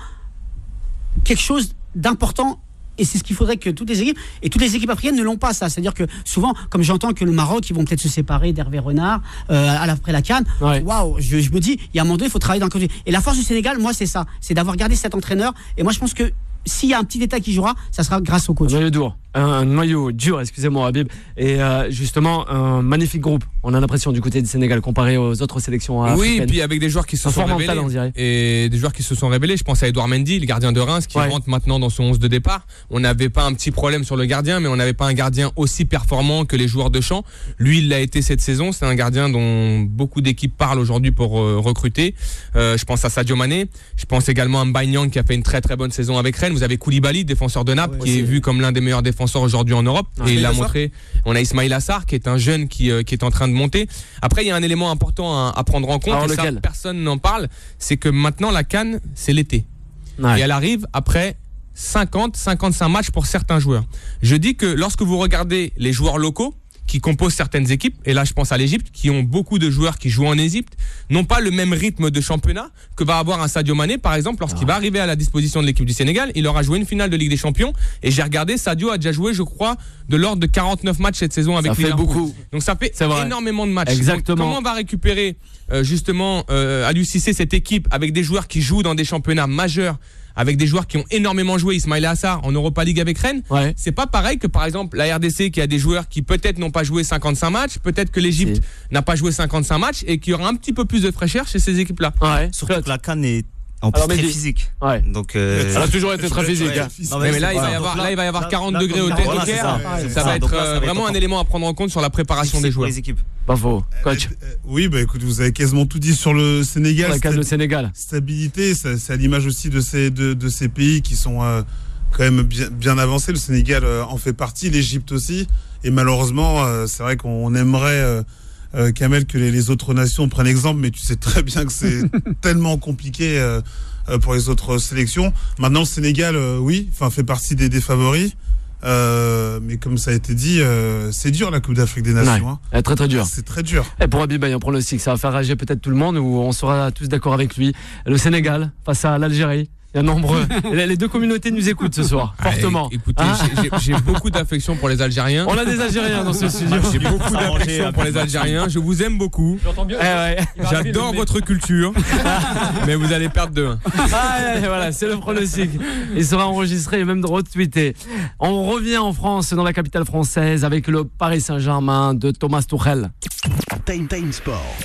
quelque chose d'important. Et c'est ce qu'il faudrait que toutes les équipes, et toutes les équipes africaines ne l'ont pas, ça. C'est-à-dire que souvent, comme j'entends que le Maroc, ils vont peut-être se séparer d'Hervé Renard euh, à la- après la CAN. Waouh, je, je me dis, il y a un moment donné, il faut travailler dans le côté. Et la force du Sénégal, moi, c'est ça. C'est d'avoir gardé cet entraîneur. Et moi, je pense que s'il y a un petit détail qui jouera, ça sera grâce au coach. Un noyau dur, un noyau dur, excusez-moi Habib, et euh, justement un magnifique groupe. On a l'impression du côté du Sénégal comparé aux autres sélections africaines. Oui, et puis avec des joueurs qui se Un sont fort mental, on révélés. dirait. Et des joueurs qui se sont révélés. Je pense à Edouard Mendy, le gardien de Reims, qui Ouais. rentre maintenant dans son onze de départ. On n'avait pas un petit problème sur le gardien, mais on n'avait pas un gardien aussi performant que les joueurs de champ. Lui, il l'a été cette saison. C'est un gardien dont beaucoup d'équipes parlent aujourd'hui pour euh, recruter. Euh, je pense à Sadio Mané. Je pense également à Mbaye Niang qui a fait une très très bonne saison avec Rennes. Vous avez Koulibaly, défenseur de Naples, Ouais, qui c'est- est vu comme l'un des meilleurs défenseurs aujourd'hui en Europe. Ouais. Et il l'a Ismaïla montré. On a Ismaïl Assar, qui est un jeune qui, euh, qui est en train de monter. Après, il y a un élément important à, à prendre en compte. Alors, et ça, lequel personne n'en parle. C'est que maintenant, la CAN, c'est l'été. Ouais. Et elle arrive après cinquante, cinquante-cinq matchs pour certains joueurs. Je dis que lorsque vous regardez les joueurs locaux qui composent certaines équipes, et là je pense à l'Égypte, qui ont beaucoup de joueurs qui jouent en Égypte, n'ont pas le même rythme de championnat que va avoir un Sadio Mané, par exemple, lorsqu'il va arriver à la disposition de l'équipe du Sénégal. Il aura joué une finale de Ligue des Champions, et j'ai regardé, Sadio a déjà joué, je crois, de l'ordre de quarante-neuf matchs cette saison avec Ça fait Liverpool. beaucoup. Donc ça fait C'est vrai. énormément de matchs. Exactement. Donc, comment on va récupérer euh, justement euh, à l'U C C cette équipe avec des joueurs qui jouent dans des championnats majeurs, avec des joueurs qui ont énormément joué, Ismaïla Assar en Europa League avec Rennes, ouais. c'est pas pareil que par exemple la R D C qui a des joueurs qui peut-être n'ont pas joué cinquante-cinq matchs, peut-être que l'Égypte n'a pas joué cinquantacinq matchs et qu'il y aura un petit peu plus de fraîcheur chez ces équipes-là. Ouais. Surtout que la CAN est en plus Alors, très Mehdi. physique. Ouais. Donc, euh, Elle a toujours été très physique. hein. Non, mais, mais là, c'est- il va y voilà. avoir, Donc là, il va y avoir là- quarante là, degrés au comme- T- au voilà, c'est Caire. ça. Ça, C'est ça. va être Donc là, ça euh, va être vraiment un important. élément à prendre en compte sur la préparation des joueurs. les équipes. Bravo, coach. Oui, bah écoute, vous avez quasiment tout dit sur le Sénégal. Sur la CAN, Sta- le Sénégal. Stabilité, ça- c'est à l'image aussi de ces, de, de ces pays qui sont, euh, quand même bien, bien avancé. Le Sénégal euh, en fait partie, l'Égypte aussi. Et malheureusement, euh, c'est vrai qu'on aimerait, euh, euh, Kamel, que les, les autres nations prennent exemple, mais tu sais très bien que c'est tellement compliqué euh, euh, pour les autres sélections. Maintenant, le Sénégal, euh, oui, enfin, fait partie des, des favoris. Euh, mais comme ça a été dit, euh, c'est dur la Coupe d'Afrique des Nations. Ouais, hein. Très très dur. C'est très dur. Et pour Habib Beye, un pronostic, ça va faire rager peut-être tout le monde ou on sera tous d'accord avec lui. Le Sénégal face à l'Algérie. Il y a nombreux. Les deux communautés nous écoutent ce soir, fortement. Ah, écoutez, hein j'ai, j'ai beaucoup d'affection pour les Algériens. On a des Algériens dans ce studio. J'ai beaucoup d'affection pour les Algériens. Je vous aime beaucoup. J'entends bien. Eh ouais. J'adore votre culture. Mais vous allez perdre deux un. Ah, voilà, c'est le pronostic. Il sera enregistré et même de retweeté. On revient en France, dans la capitale française, avec le Paris Saint-Germain de Thomas Tuchel. Time Time Sport.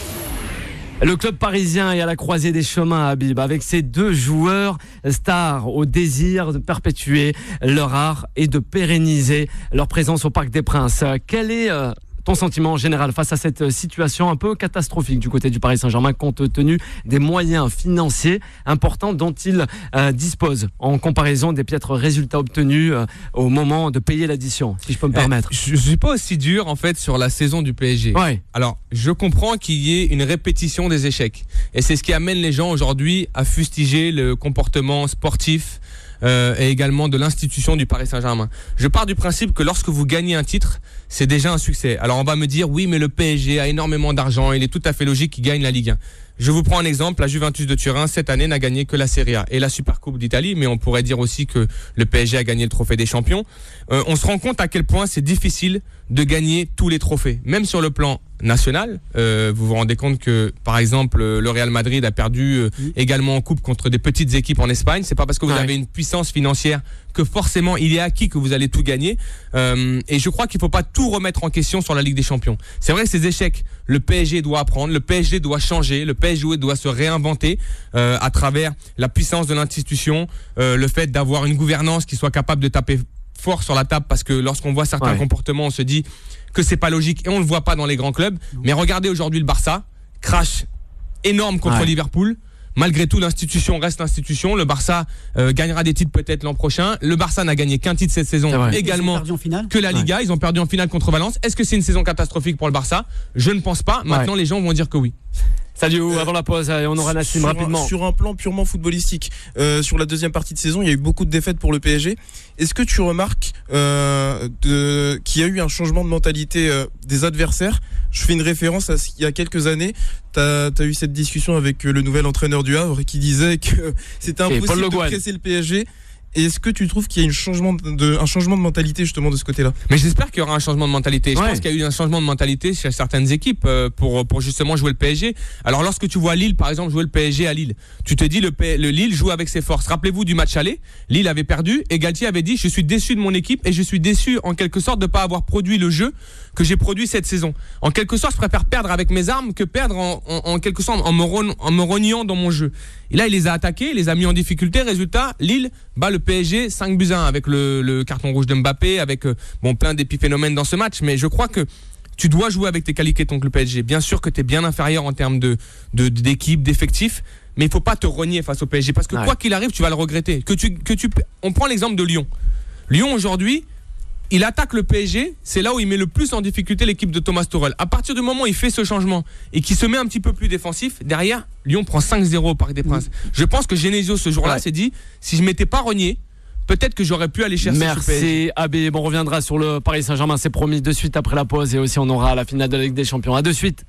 Le club parisien est à la croisée des chemins, Habib, avec ses deux joueurs stars au désir de perpétuer leur art et de pérenniser leur présence au Parc des Princes. Quel est euh, ton sentiment général face à cette situation un peu catastrophique du côté du Paris Saint-Germain, compte tenu des moyens financiers importants dont il euh, dispose en comparaison des piètres résultats obtenus euh, au moment de payer l'addition, si je peux me permettre. Je ne suis pas aussi dur en fait sur la saison du P S G. Ouais. Alors, je comprends qu'il y ait une répétition des échecs. Et c'est ce qui amène les gens aujourd'hui à fustiger le comportement sportif Euh, et également de l'institution du Paris Saint-Germain. Je pars du principe que lorsque vous gagnez un titre, c'est déjà un succès. Alors on va me dire, oui, mais le P S G a énormément d'argent, il est tout à fait logique qu'il gagne la Ligue un. Je vous prends un exemple, la Juventus de Turin, cette année, n'a gagné que la Serie A et la Supercoupe d'Italie, mais on pourrait dire aussi que le P S G a gagné le trophée des champions. Euh, on se rend compte à quel point c'est difficile de gagner tous les trophées, même sur le plan national. Euh, vous vous rendez compte que, par exemple, le Real Madrid a perdu euh, mmh. également en coupe contre des petites équipes en Espagne. C'est pas parce que vous ouais. avez une puissance financière que forcément il est acquis que vous allez tout gagner. Euh, et je crois qu'il faut pas tout remettre en question sur la Ligue des Champions. C'est vrai que ces échecs, le P S G doit apprendre, le P S G doit changer, le P S G doit se réinventer euh, à travers la puissance de l'institution, euh, le fait d'avoir une gouvernance qui soit capable de taper fort sur la table, parce que lorsqu'on voit certains ouais. comportements, on se dit que c'est pas logique et on le voit pas dans les grands clubs. Mais regardez aujourd'hui le Barça, crash énorme contre ouais. Liverpool. Malgré tout, l'institution reste l'institution. Le Barça euh, gagnera des titres peut-être l'an prochain. Le Barça n'a gagné qu'un titre cette saison, également que la Liga. Ouais. Ils ont perdu en finale contre Valence. Est-ce que c'est une saison catastrophique pour le Barça ? Je ne pense pas. Maintenant, ouais. les gens vont dire que oui. Salut, euh, avant la pause, on aura Nassim rapidement. Un, sur un plan purement footballistique, euh, sur la deuxième partie de saison, il y a eu beaucoup de défaites pour le P S G. Est-ce que tu remarques euh, de, qu'il y a eu un changement de mentalité euh, des adversaires ? Je fais une référence à ce qu'il y a quelques années. Tu as eu cette discussion avec le nouvel entraîneur du Havre qui disait que c'était impossible de presser le P S G. Et est-ce que tu trouves qu'il y a une changement de, un changement de mentalité justement de ce côté-là ? Mais j'espère qu'il y aura un changement de mentalité. Je ouais. pense qu'il y a eu un changement de mentalité chez certaines équipes euh, pour, pour justement jouer le P S G. Alors lorsque tu vois Lille par exemple jouer le P S G à Lille, tu te dis le, P- le Lille joue avec ses forces. Rappelez-vous du match aller, Lille avait perdu et Galtier avait dit je suis déçu de mon équipe et je suis déçu en quelque sorte de ne pas avoir produit le jeu que j'ai produit cette saison. En quelque sorte, je préfère perdre avec mes armes que perdre en, en, en quelque sorte en me, ron, en me rognant dans mon jeu. Et là, il les a attaqués, il les a mis en difficulté. Résultat, Lille bat le P S G cinq buts à un avec le, le carton rouge de Mbappé, avec euh, bon, plein d'épiphénomènes dans ce match. Mais je crois que tu dois jouer avec tes qualités contre le P S G. Bien sûr que tu es bien inférieur en termes de, de, d'équipe, d'effectifs, mais il faut pas te rogner face au P S G parce que ouais. quoi qu'il arrive, tu vas le regretter. Que tu, que tu, on prend l'exemple de Lyon. Lyon aujourd'hui, il attaque le P S G, c'est là où il met le plus en difficulté l'équipe de Thomas Tuchel. À partir du moment où il fait ce changement et qu'il se met un petit peu plus défensif, derrière, Lyon prend cinq zéro au Parc des Princes. Mmh. Je pense que Genesio, ce jour-là, ouais. s'est dit, si je m'étais pas rogné, peut-être que j'aurais pu aller chercher Merci, ce P S G. Merci Habib, on reviendra sur le Paris Saint-Germain, c'est promis, de suite après la pause, et aussi on aura la finale de la Ligue des Champions. À de suite.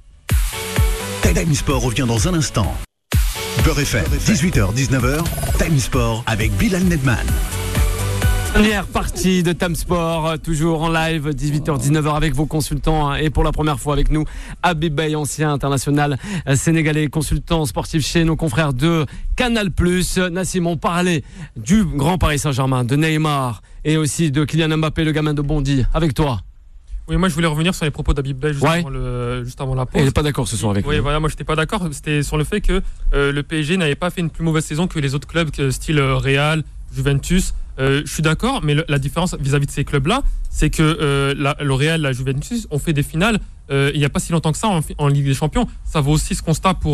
Time Sport revient dans un instant. Beurre F M, dix-huit heures dix-neuf heures, Time Sport avec Bilal Nedman. Dernière partie de Time Sport, toujours en live, dix-huit heures dix-neuf heures avec vos consultants. Et pour la première fois avec nous, Habib Beye, ancien international sénégalais, consultant sportif chez nos confrères de Canal plus. Nassim, on parlait du grand Paris Saint-Germain, de Neymar et aussi de Kylian Mbappé, le gamin de Bondy. Avec toi. Oui, moi je voulais revenir sur les propos d'Habib Beye juste, ouais. avant juste avant la pause. Il n'est pas d'accord ce soir avec Oui, nous. voilà, moi j'étais pas d'accord. C'était sur le fait que euh, le P S G n'avait pas fait une plus mauvaise saison que les autres clubs, que, style Real, Juventus. Euh, je suis d'accord, mais le, la différence vis-à-vis de ces clubs-là, c'est que euh, la, le Real, la Juventus ont fait des finales euh, il n'y a pas si longtemps que ça en, en Ligue des Champions. Ça vaut aussi ce constat pour, pour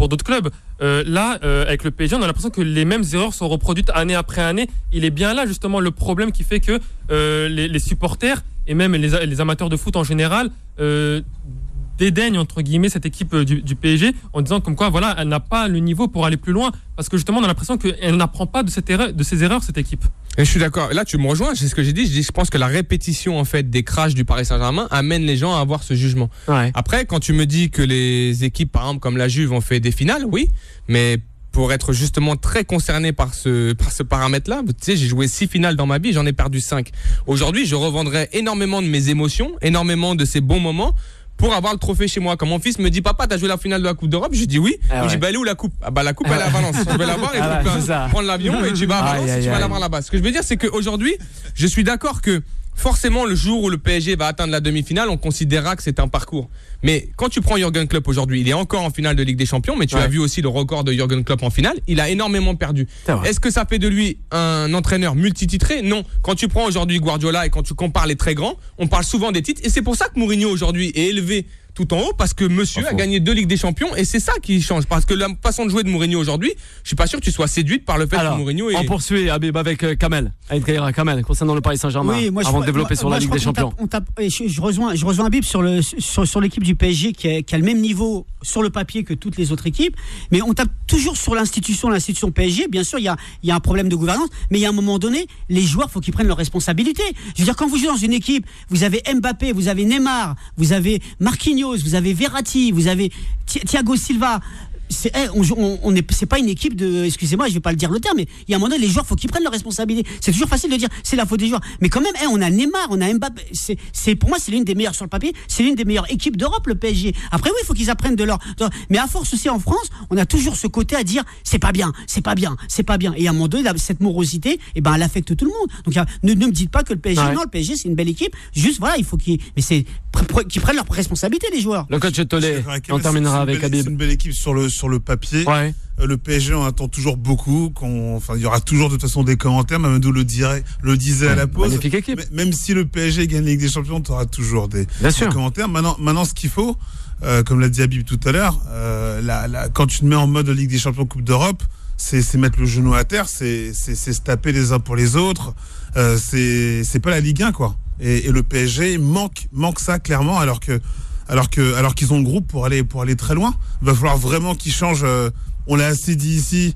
pour d'autres clubs. Euh, là, euh, avec le P S G, on a l'impression que les mêmes erreurs sont reproduites année après année. Il est bien là, justement, le problème qui fait que euh, les, les supporters et même les, les amateurs de foot en général euh, dédaignent, entre guillemets, cette équipe du, du P S G en disant comme quoi, voilà, elle n'a pas le niveau pour aller plus loin. Parce que justement, on a l'impression qu'elle n'apprend pas de, cette erreur, de ses erreurs, cette équipe. Et je suis d'accord. Là, tu me rejoins. C'est ce que j'ai dit. Je dis, je pense que la répétition, en fait, des crashs du Paris Saint-Germain amène les gens à avoir ce jugement. Ouais. Après, quand tu me dis que les équipes, par exemple, comme la Juve, ont fait des finales, oui, mais pour être justement très concerné par ce, par ce paramètre-là, tu sais, j'ai joué six finales dans ma vie, j'en ai perdu cinq. Aujourd'hui, je revendrai énormément de mes émotions, énormément de ces bons moments pour avoir le trophée chez moi. Quand mon fils me dit, papa, t'as joué la finale de la Coupe d'Europe, je dis oui. Ah ouais. Il dit, bah, elle est où la coupe? Ah bah, la coupe, elle est à Valence. Je vais la voir et ah tu ouais, peux prendre l'avion et tu vas à Valence aïe, et tu aïe, vas la voir là-bas. Ce que je veux dire, c'est qu'aujourd'hui, je suis d'accord que forcément, le jour où le P S G va atteindre la demi-finale, on considérera que c'est un parcours. Mais quand tu prends Jürgen Klopp aujourd'hui, il est encore en finale de Ligue des Champions, mais tu ouais. as vu aussi le record de Jürgen Klopp en finale, il a énormément perdu. Est-ce que ça fait de lui un entraîneur multititré? Non. Quand tu prends aujourd'hui Guardiola et quand tu compares les très grands, on parle souvent des titres et c'est pour ça que Mourinho aujourd'hui est élevé tout en haut, parce que monsieur a gagné deux Ligues des Champions et c'est ça qui change. Parce que la façon de jouer de Mourinho aujourd'hui, je suis pas sûr que tu sois séduite par le fait Alors, que Mourinho est... On poursuit, Habib, avec euh, Kamel, avec Kaira Kamel, concernant le Paris Saint-Germain, oui, moi, avant je, de développer moi, sur moi, la Ligue des Champions. On tape, on tape, je, je, rejoins, je rejoins Habib sur, le, sur, sur l'équipe du P S G qui a, qui a le même niveau sur le papier que toutes les autres équipes, mais on tape toujours sur l'institution, l'institution P S G. Bien sûr, il y a, il y a un problème de gouvernance, mais il y a un moment donné, les joueurs, faut qu'ils prennent leurs responsabilités. Je veux dire, quand vous jouez dans une équipe, vous avez Mbappé, vous avez Neymar, vous avez Marquinhos, vous avez Verratti, vous avez Thiago Silva. C'est, on, on, on est, c'est pas une équipe de, excusez-moi, je vais pas le dire le terme, mais il y a un moment donné, les joueurs, faut qu'ils prennent leurs responsabilités. C'est toujours facile de dire, c'est la faute des joueurs. Mais quand même, hey, on a Neymar, on a Mbappé. C'est, c'est, pour moi, c'est l'une des meilleures sur le papier. C'est l'une des meilleures équipes d'Europe, le P S G. Après, oui, il faut qu'ils apprennent de leur, de, mais à force aussi en France, on a toujours ce côté à dire, c'est pas bien, c'est pas bien, c'est pas bien. Et à un moment donné, cette morosité, eh ben, elle affecte tout le monde. Donc, a, ne, ne me dites pas que le P S G, ouais. non, le P S G, c'est une belle équipe. Juste, voilà, il faut qu'ils, mais c'est, qu'ils prennent leurs responsabilités, les joueurs. Le coach Tollet, on terminera avec Habib. C'est une belle équipe sur le, sur le papier. Ouais. Le P S G, on attend toujours beaucoup. Qu'on, enfin, il y aura toujours de toute façon des commentaires. Mamadou le, dirait, le disait ouais, à la pause. Magnifique équipe. Même si le P S G gagne la Ligue des Champions, tu auras toujours des, des commentaires. Maintenant, maintenant, ce qu'il faut, euh, comme l'a dit Habib tout à l'heure, euh, la, la, quand tu te mets en mode Ligue des Champions, Coupe d'Europe, c'est, c'est mettre le genou à terre, c'est, c'est, c'est se taper les uns pour les autres. Euh, c'est, c'est pas la Ligue un, quoi. Et, et le P S G manque, manque ça clairement, alors que, alors que, alors qu'ils ont le groupe pour aller, pour aller très loin. Il va falloir vraiment qu'ils changent. Euh, On l'a assez dit ici,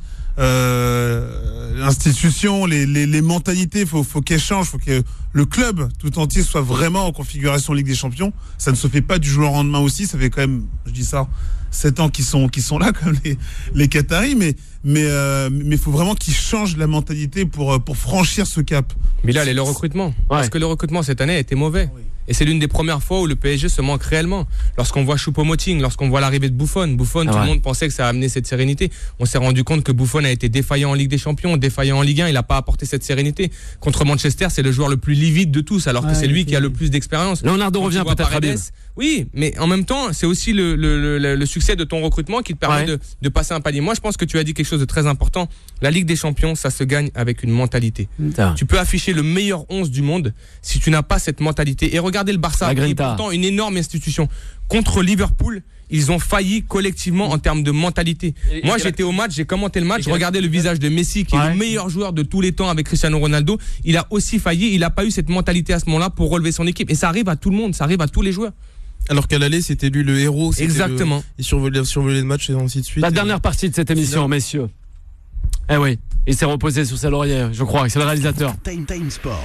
euh, l'institution, les, les, les mentalités, faut, faut qu'elles changent, faut que le club tout entier soit vraiment en configuration Ligue des Champions. Ça ne se fait pas du jour au lendemain aussi. Ça fait quand même, je dis ça, sept ans qu'ils sont, qu'ils sont là, comme les, les Qataris, mais, mais, euh, mais faut vraiment qu'ils changent la mentalité pour, pour franchir ce cap. Mais là, le recrutement. Ouais. Parce que le recrutement cette année a été mauvais. Oui. Et c'est l'une des premières fois où le P S G se manque réellement. Lorsqu'on voit Choupo-Moting, lorsqu'on voit l'arrivée de Buffon, Buffon, ah tout ouais. le monde pensait que ça a amené cette sérénité. On s'est rendu compte que Buffon a été défaillant en Ligue des Champions, défaillant en Ligue un, il n'a pas apporté cette sérénité. Contre Manchester, c'est le joueur le plus livide de tous, alors que ouais, c'est lui qui a le plus d'expérience. Leonardo revient peut-être à Paredes, oui, mais en même temps, c'est aussi le, le, le, le succès de ton recrutement qui te permet ouais. de, de passer un palier. Moi, je pense que tu as dit quelque chose de très important. La Ligue des Champions, ça se gagne avec une mentalité. Ah. Tu peux afficher le meilleur onze du monde si tu n'as pas cette mentalité. Et regardez le Barça, qui est pourtant une énorme institution. Contre Liverpool, ils ont failli collectivement en termes de mentalité. Et, Moi, et j'étais au match, j'ai commenté le match, je regardais le visage de Messi, qui ouais. est le meilleur joueur de tous les temps avec Cristiano Ronaldo. Il a aussi failli, il n'a pas eu cette mentalité à ce moment-là pour relever son équipe. Et ça arrive à tout le monde, ça arrive à tous les joueurs. Alors qu'à l'aller, c'était lui le héros. C'était Exactement. Le, il survolait, survolait le match et ainsi de suite. La dernière partie de cette émission, non. messieurs. Eh oui, il s'est reposé sous ses lauriers, je crois, c'est le réalisateur. Time Time Sport.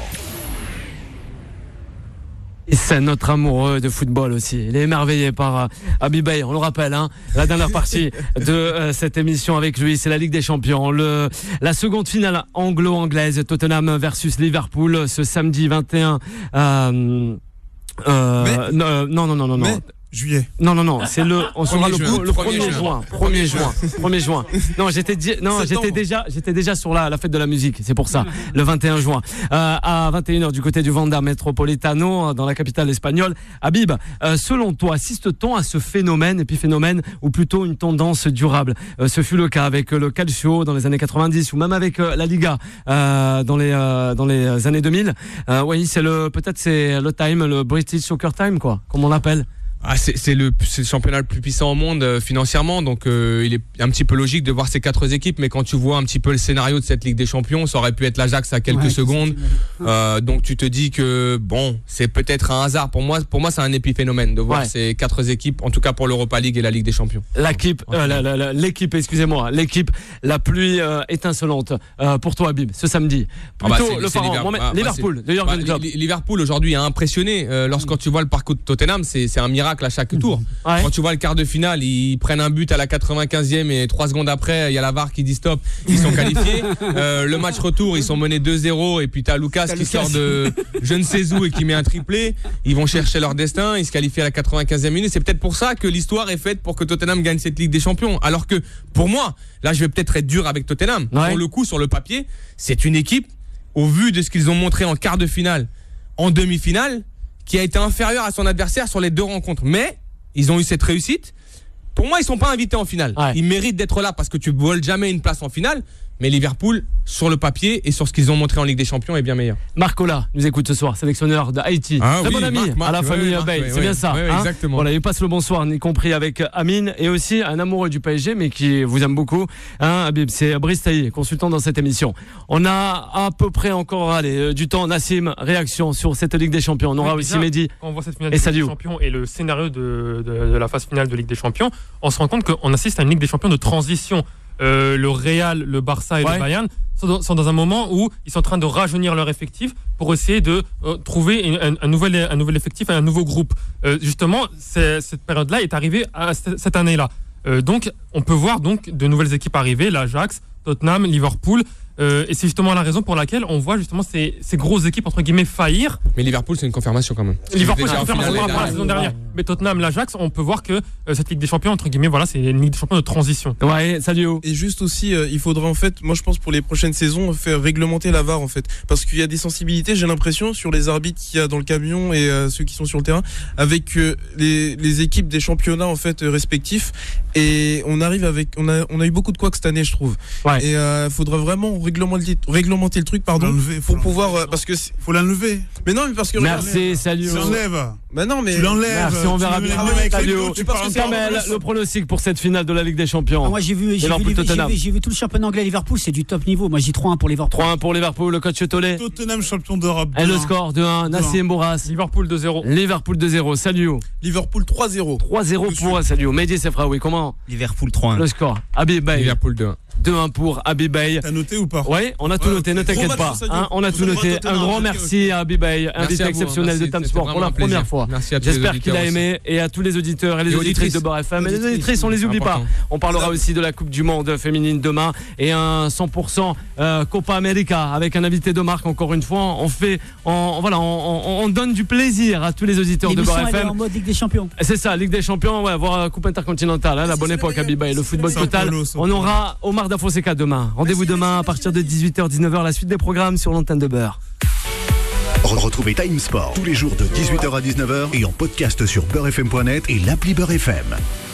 Et c'est notre amoureux de football aussi. Il est émerveillé par euh, Habib Beye, on le rappelle, hein, la dernière partie de euh, cette émission avec lui, c'est la Ligue des Champions. Le, la seconde finale anglo-anglaise, Tottenham versus Liverpool, ce samedi vingt et un... Euh, euh, Mais, non, non, non, non, non. Juillet. Non, non, non, c'est le, on sera le, le premier juin. premier juin. premier juin. Non, j'étais, di- non, j'étais déjà, j'étais déjà sur la, la fête de la musique. C'est pour ça. Le vingt et un juin. Euh, à vingt et une heures du côté du Wanda Metropolitano, dans la capitale espagnole. Habib, euh, selon toi, assiste-t-on à ce phénomène, épiphénomène, ou plutôt une tendance durable? Euh, ce fut le cas avec le Calcio dans les années quatre-vingt-dix, ou même avec euh, la Liga, euh, dans les, euh, dans les années deux mille. Euh, oui, c'est le, peut-être c'est le time, le British Soccer Time, quoi, comme on l'appelle. Ah, c'est, c'est, le, c'est le championnat le plus puissant au monde euh, financièrement, donc euh, il est un petit peu logique de voir ces quatre équipes, mais quand tu vois un petit peu le scénario de cette Ligue des Champions, ça aurait pu être l'Ajax à quelques Ouais, secondes, euh, donc tu te dis que bon, c'est peut-être un hasard. Pour moi, pour moi c'est un épiphénomène de voir Ouais. ces quatre équipes, en tout cas pour l'Europa League et la Ligue des Champions. L'équipe, euh, la- la- la- l'équipe, excusez-moi, l'équipe la plus euh, étincelante euh, pour toi, Habib, ce samedi. Ah bah, Plutôt c'est- le c'est pharaon, Liverpool. Mohamed- Ah, bah, Liverpool, c'est- de Jürgen bah, Klopp. Li- Liverpool aujourd'hui a impressionné. Euh, lorsque tu vois le parcours de Tottenham, c'est, c'est un miracle à chaque tour. Ouais. Quand tu vois le quart de finale, ils prennent un but à la quatre-vingt-quinzième et trois secondes après, il y a la V A R qui dit stop. Ils sont qualifiés. Euh, le match retour, ils sont menés deux zéro et puis t'as Lucas T'as qui Lucas. sort de je ne sais où et qui met un triplé. Ils vont chercher leur destin. Ils se qualifient à la quatre-vingt-quinzième minute. C'est peut-être pour ça que l'histoire est faite pour que Tottenham gagne cette Ligue des Champions. Alors que pour moi, là, je vais peut-être être dur avec Tottenham. Ouais. Pour le coup, sur le papier, c'est une équipe au vu de ce qu'ils ont montré en quart de finale, en demi-finale, qui a été inférieur à son adversaire sur les deux rencontres. Mais ils ont eu cette réussite. Pour moi, ils sont pas invités en finale. Ouais. Ils méritent d'être là parce que tu voles jamais une place en finale. Mais Liverpool, sur le papier et sur ce qu'ils ont montré en Ligue des Champions, est bien meilleur. Marcola nous écoute ce soir, sélectionneur d'Haïti. Ah Très oui, bon ami Marc, Marc, à la ouais, famille Marc, Bay, ouais, c'est ouais, bien ça. ouais, hein exactement. Voilà, il passe le bonsoir, y compris avec Amine et aussi un amoureux du P S G, mais qui vous aime beaucoup. Hein, Habib, c'est Brice Tailly, consultant dans cette émission. On a à peu près encore allez, euh, du temps. Nassim, réaction sur cette Ligue des Champions. On aura Oui, aussi déjà, Mehdi. Quand on voit cette finale et de Ligue des Saliou. Champions et le scénario de, de, de la phase finale de Ligue des Champions, on se rend compte qu'on assiste à une Ligue des Champions de transition. Euh, le Real, le Barça et Ouais. le Bayern sont dans, sont dans un moment où ils sont en train de rajeunir leur effectif pour essayer de euh, trouver une- un, un, nouvel, un nouvel effectif et un nouveau groupe. Euh, justement, c'est- cette période-là est arrivée à cette cette année-là. Euh, donc, on peut voir donc de nouvelles équipes arriver, l'Ajax, Tottenham, Liverpool. Euh, et c'est justement la raison pour laquelle on voit justement ces, ces grosses équipes entre guillemets faillir. Mais Liverpool, c'est une confirmation quand même. Liverpool, Déjà c'est en confirmation finale par rapport à la l'année saison dernière. Mais Tottenham, l'Ajax, on peut voir que euh, cette Ligue des Champions, entre guillemets, voilà, c'est une Ligue des Champions de transition. Ouais, salut. Et juste aussi, euh, il faudra en fait, moi je pense pour les prochaines saisons, faire réglementer la V A R en fait. Parce qu'il y a des sensibilités, j'ai l'impression, sur les arbitres qu'il y a dans le camion et euh, ceux qui sont sur le terrain, avec euh, les, les équipes des championnats en fait euh, respectifs. Et on arrive avec, on a, on a eu beaucoup de couacs cette année, je trouve. Ouais. Et il euh, faudra vraiment réglementer, réglementer le truc, pardon, L'enlever, faut pour l'enlever. pouvoir, euh, parce que c'est- Faut l'enlever. mais non, mais parce que Merci, salut. Tu l'enlèves. Bah non, mais Tu l'enlèves. Merci, on Tu verra le mets bien. même avec les Salut. deux, tu parles encore Kamel, plus. le pronostic pour cette finale de la Ligue des Champions. Ah, moi j'ai vu, j'ai vu, Liverpool, j'ai vu- Tottenham. j'ai vu- j'ai vu tout le championnat anglais Liverpool, c'est du top niveau. Moi j'ai trois un pour Liverpool. trois un pour Liverpool, le coach Tollet. Tottenham champion d'Europe. Et le deux un. score de un, Nassim Bourras. Liverpool deux zéro. Liverpool deux zéro, salut. Liverpool trois zéro. trois zéro pour salut. Mehdi Sefraoui, comment Liverpool trois un. le score? Habib Bey. Liverpool deux un. deux un pour Habib Bey. T'as noté ou pas? Ouais, on a tout Ouais, noté, ne ok. t'inquiète Gros pas. match pour Sadio. Hein, on a On tout a le noté. droit de Un grand Tottenham, merci à Habib Bey, invité à vous, exceptionnel merci, de Tam c'était Sport vraiment pour la un plaisir. première fois. Merci à tous les J'espère qu'il a auditeurs aimé et à tous les auditeurs et les Et auditrices de auditrices. Beurre F M. Et les Auditrices. auditrices, on les oublie pas. Important. On parlera aussi de la Coupe du Monde féminine demain et un cent pour cent euh, Copa América avec un invité de marque encore une fois. On fait, on, voilà, on, on- on donne du plaisir à tous les auditeurs de L'émission Beurre elle est F M. en mode Ligue des Champions. C'est ça, Ligue des Champions, ouais, voir Coupe intercontinentale, hein, la bonne époque, Habib et le football Sao total. Paulo, Sao On Paulo. aura Omar Da Fonseca demain. Rendez-vous demain à partir de dix-huit heures dix-neuf heures, la suite des programmes sur l'antenne de Beurre. Retrouvez Time Sport tous les jours de dix-huit heures à dix-neuf heures et en podcast sur beurre f m point net et l'appli Beurre F M.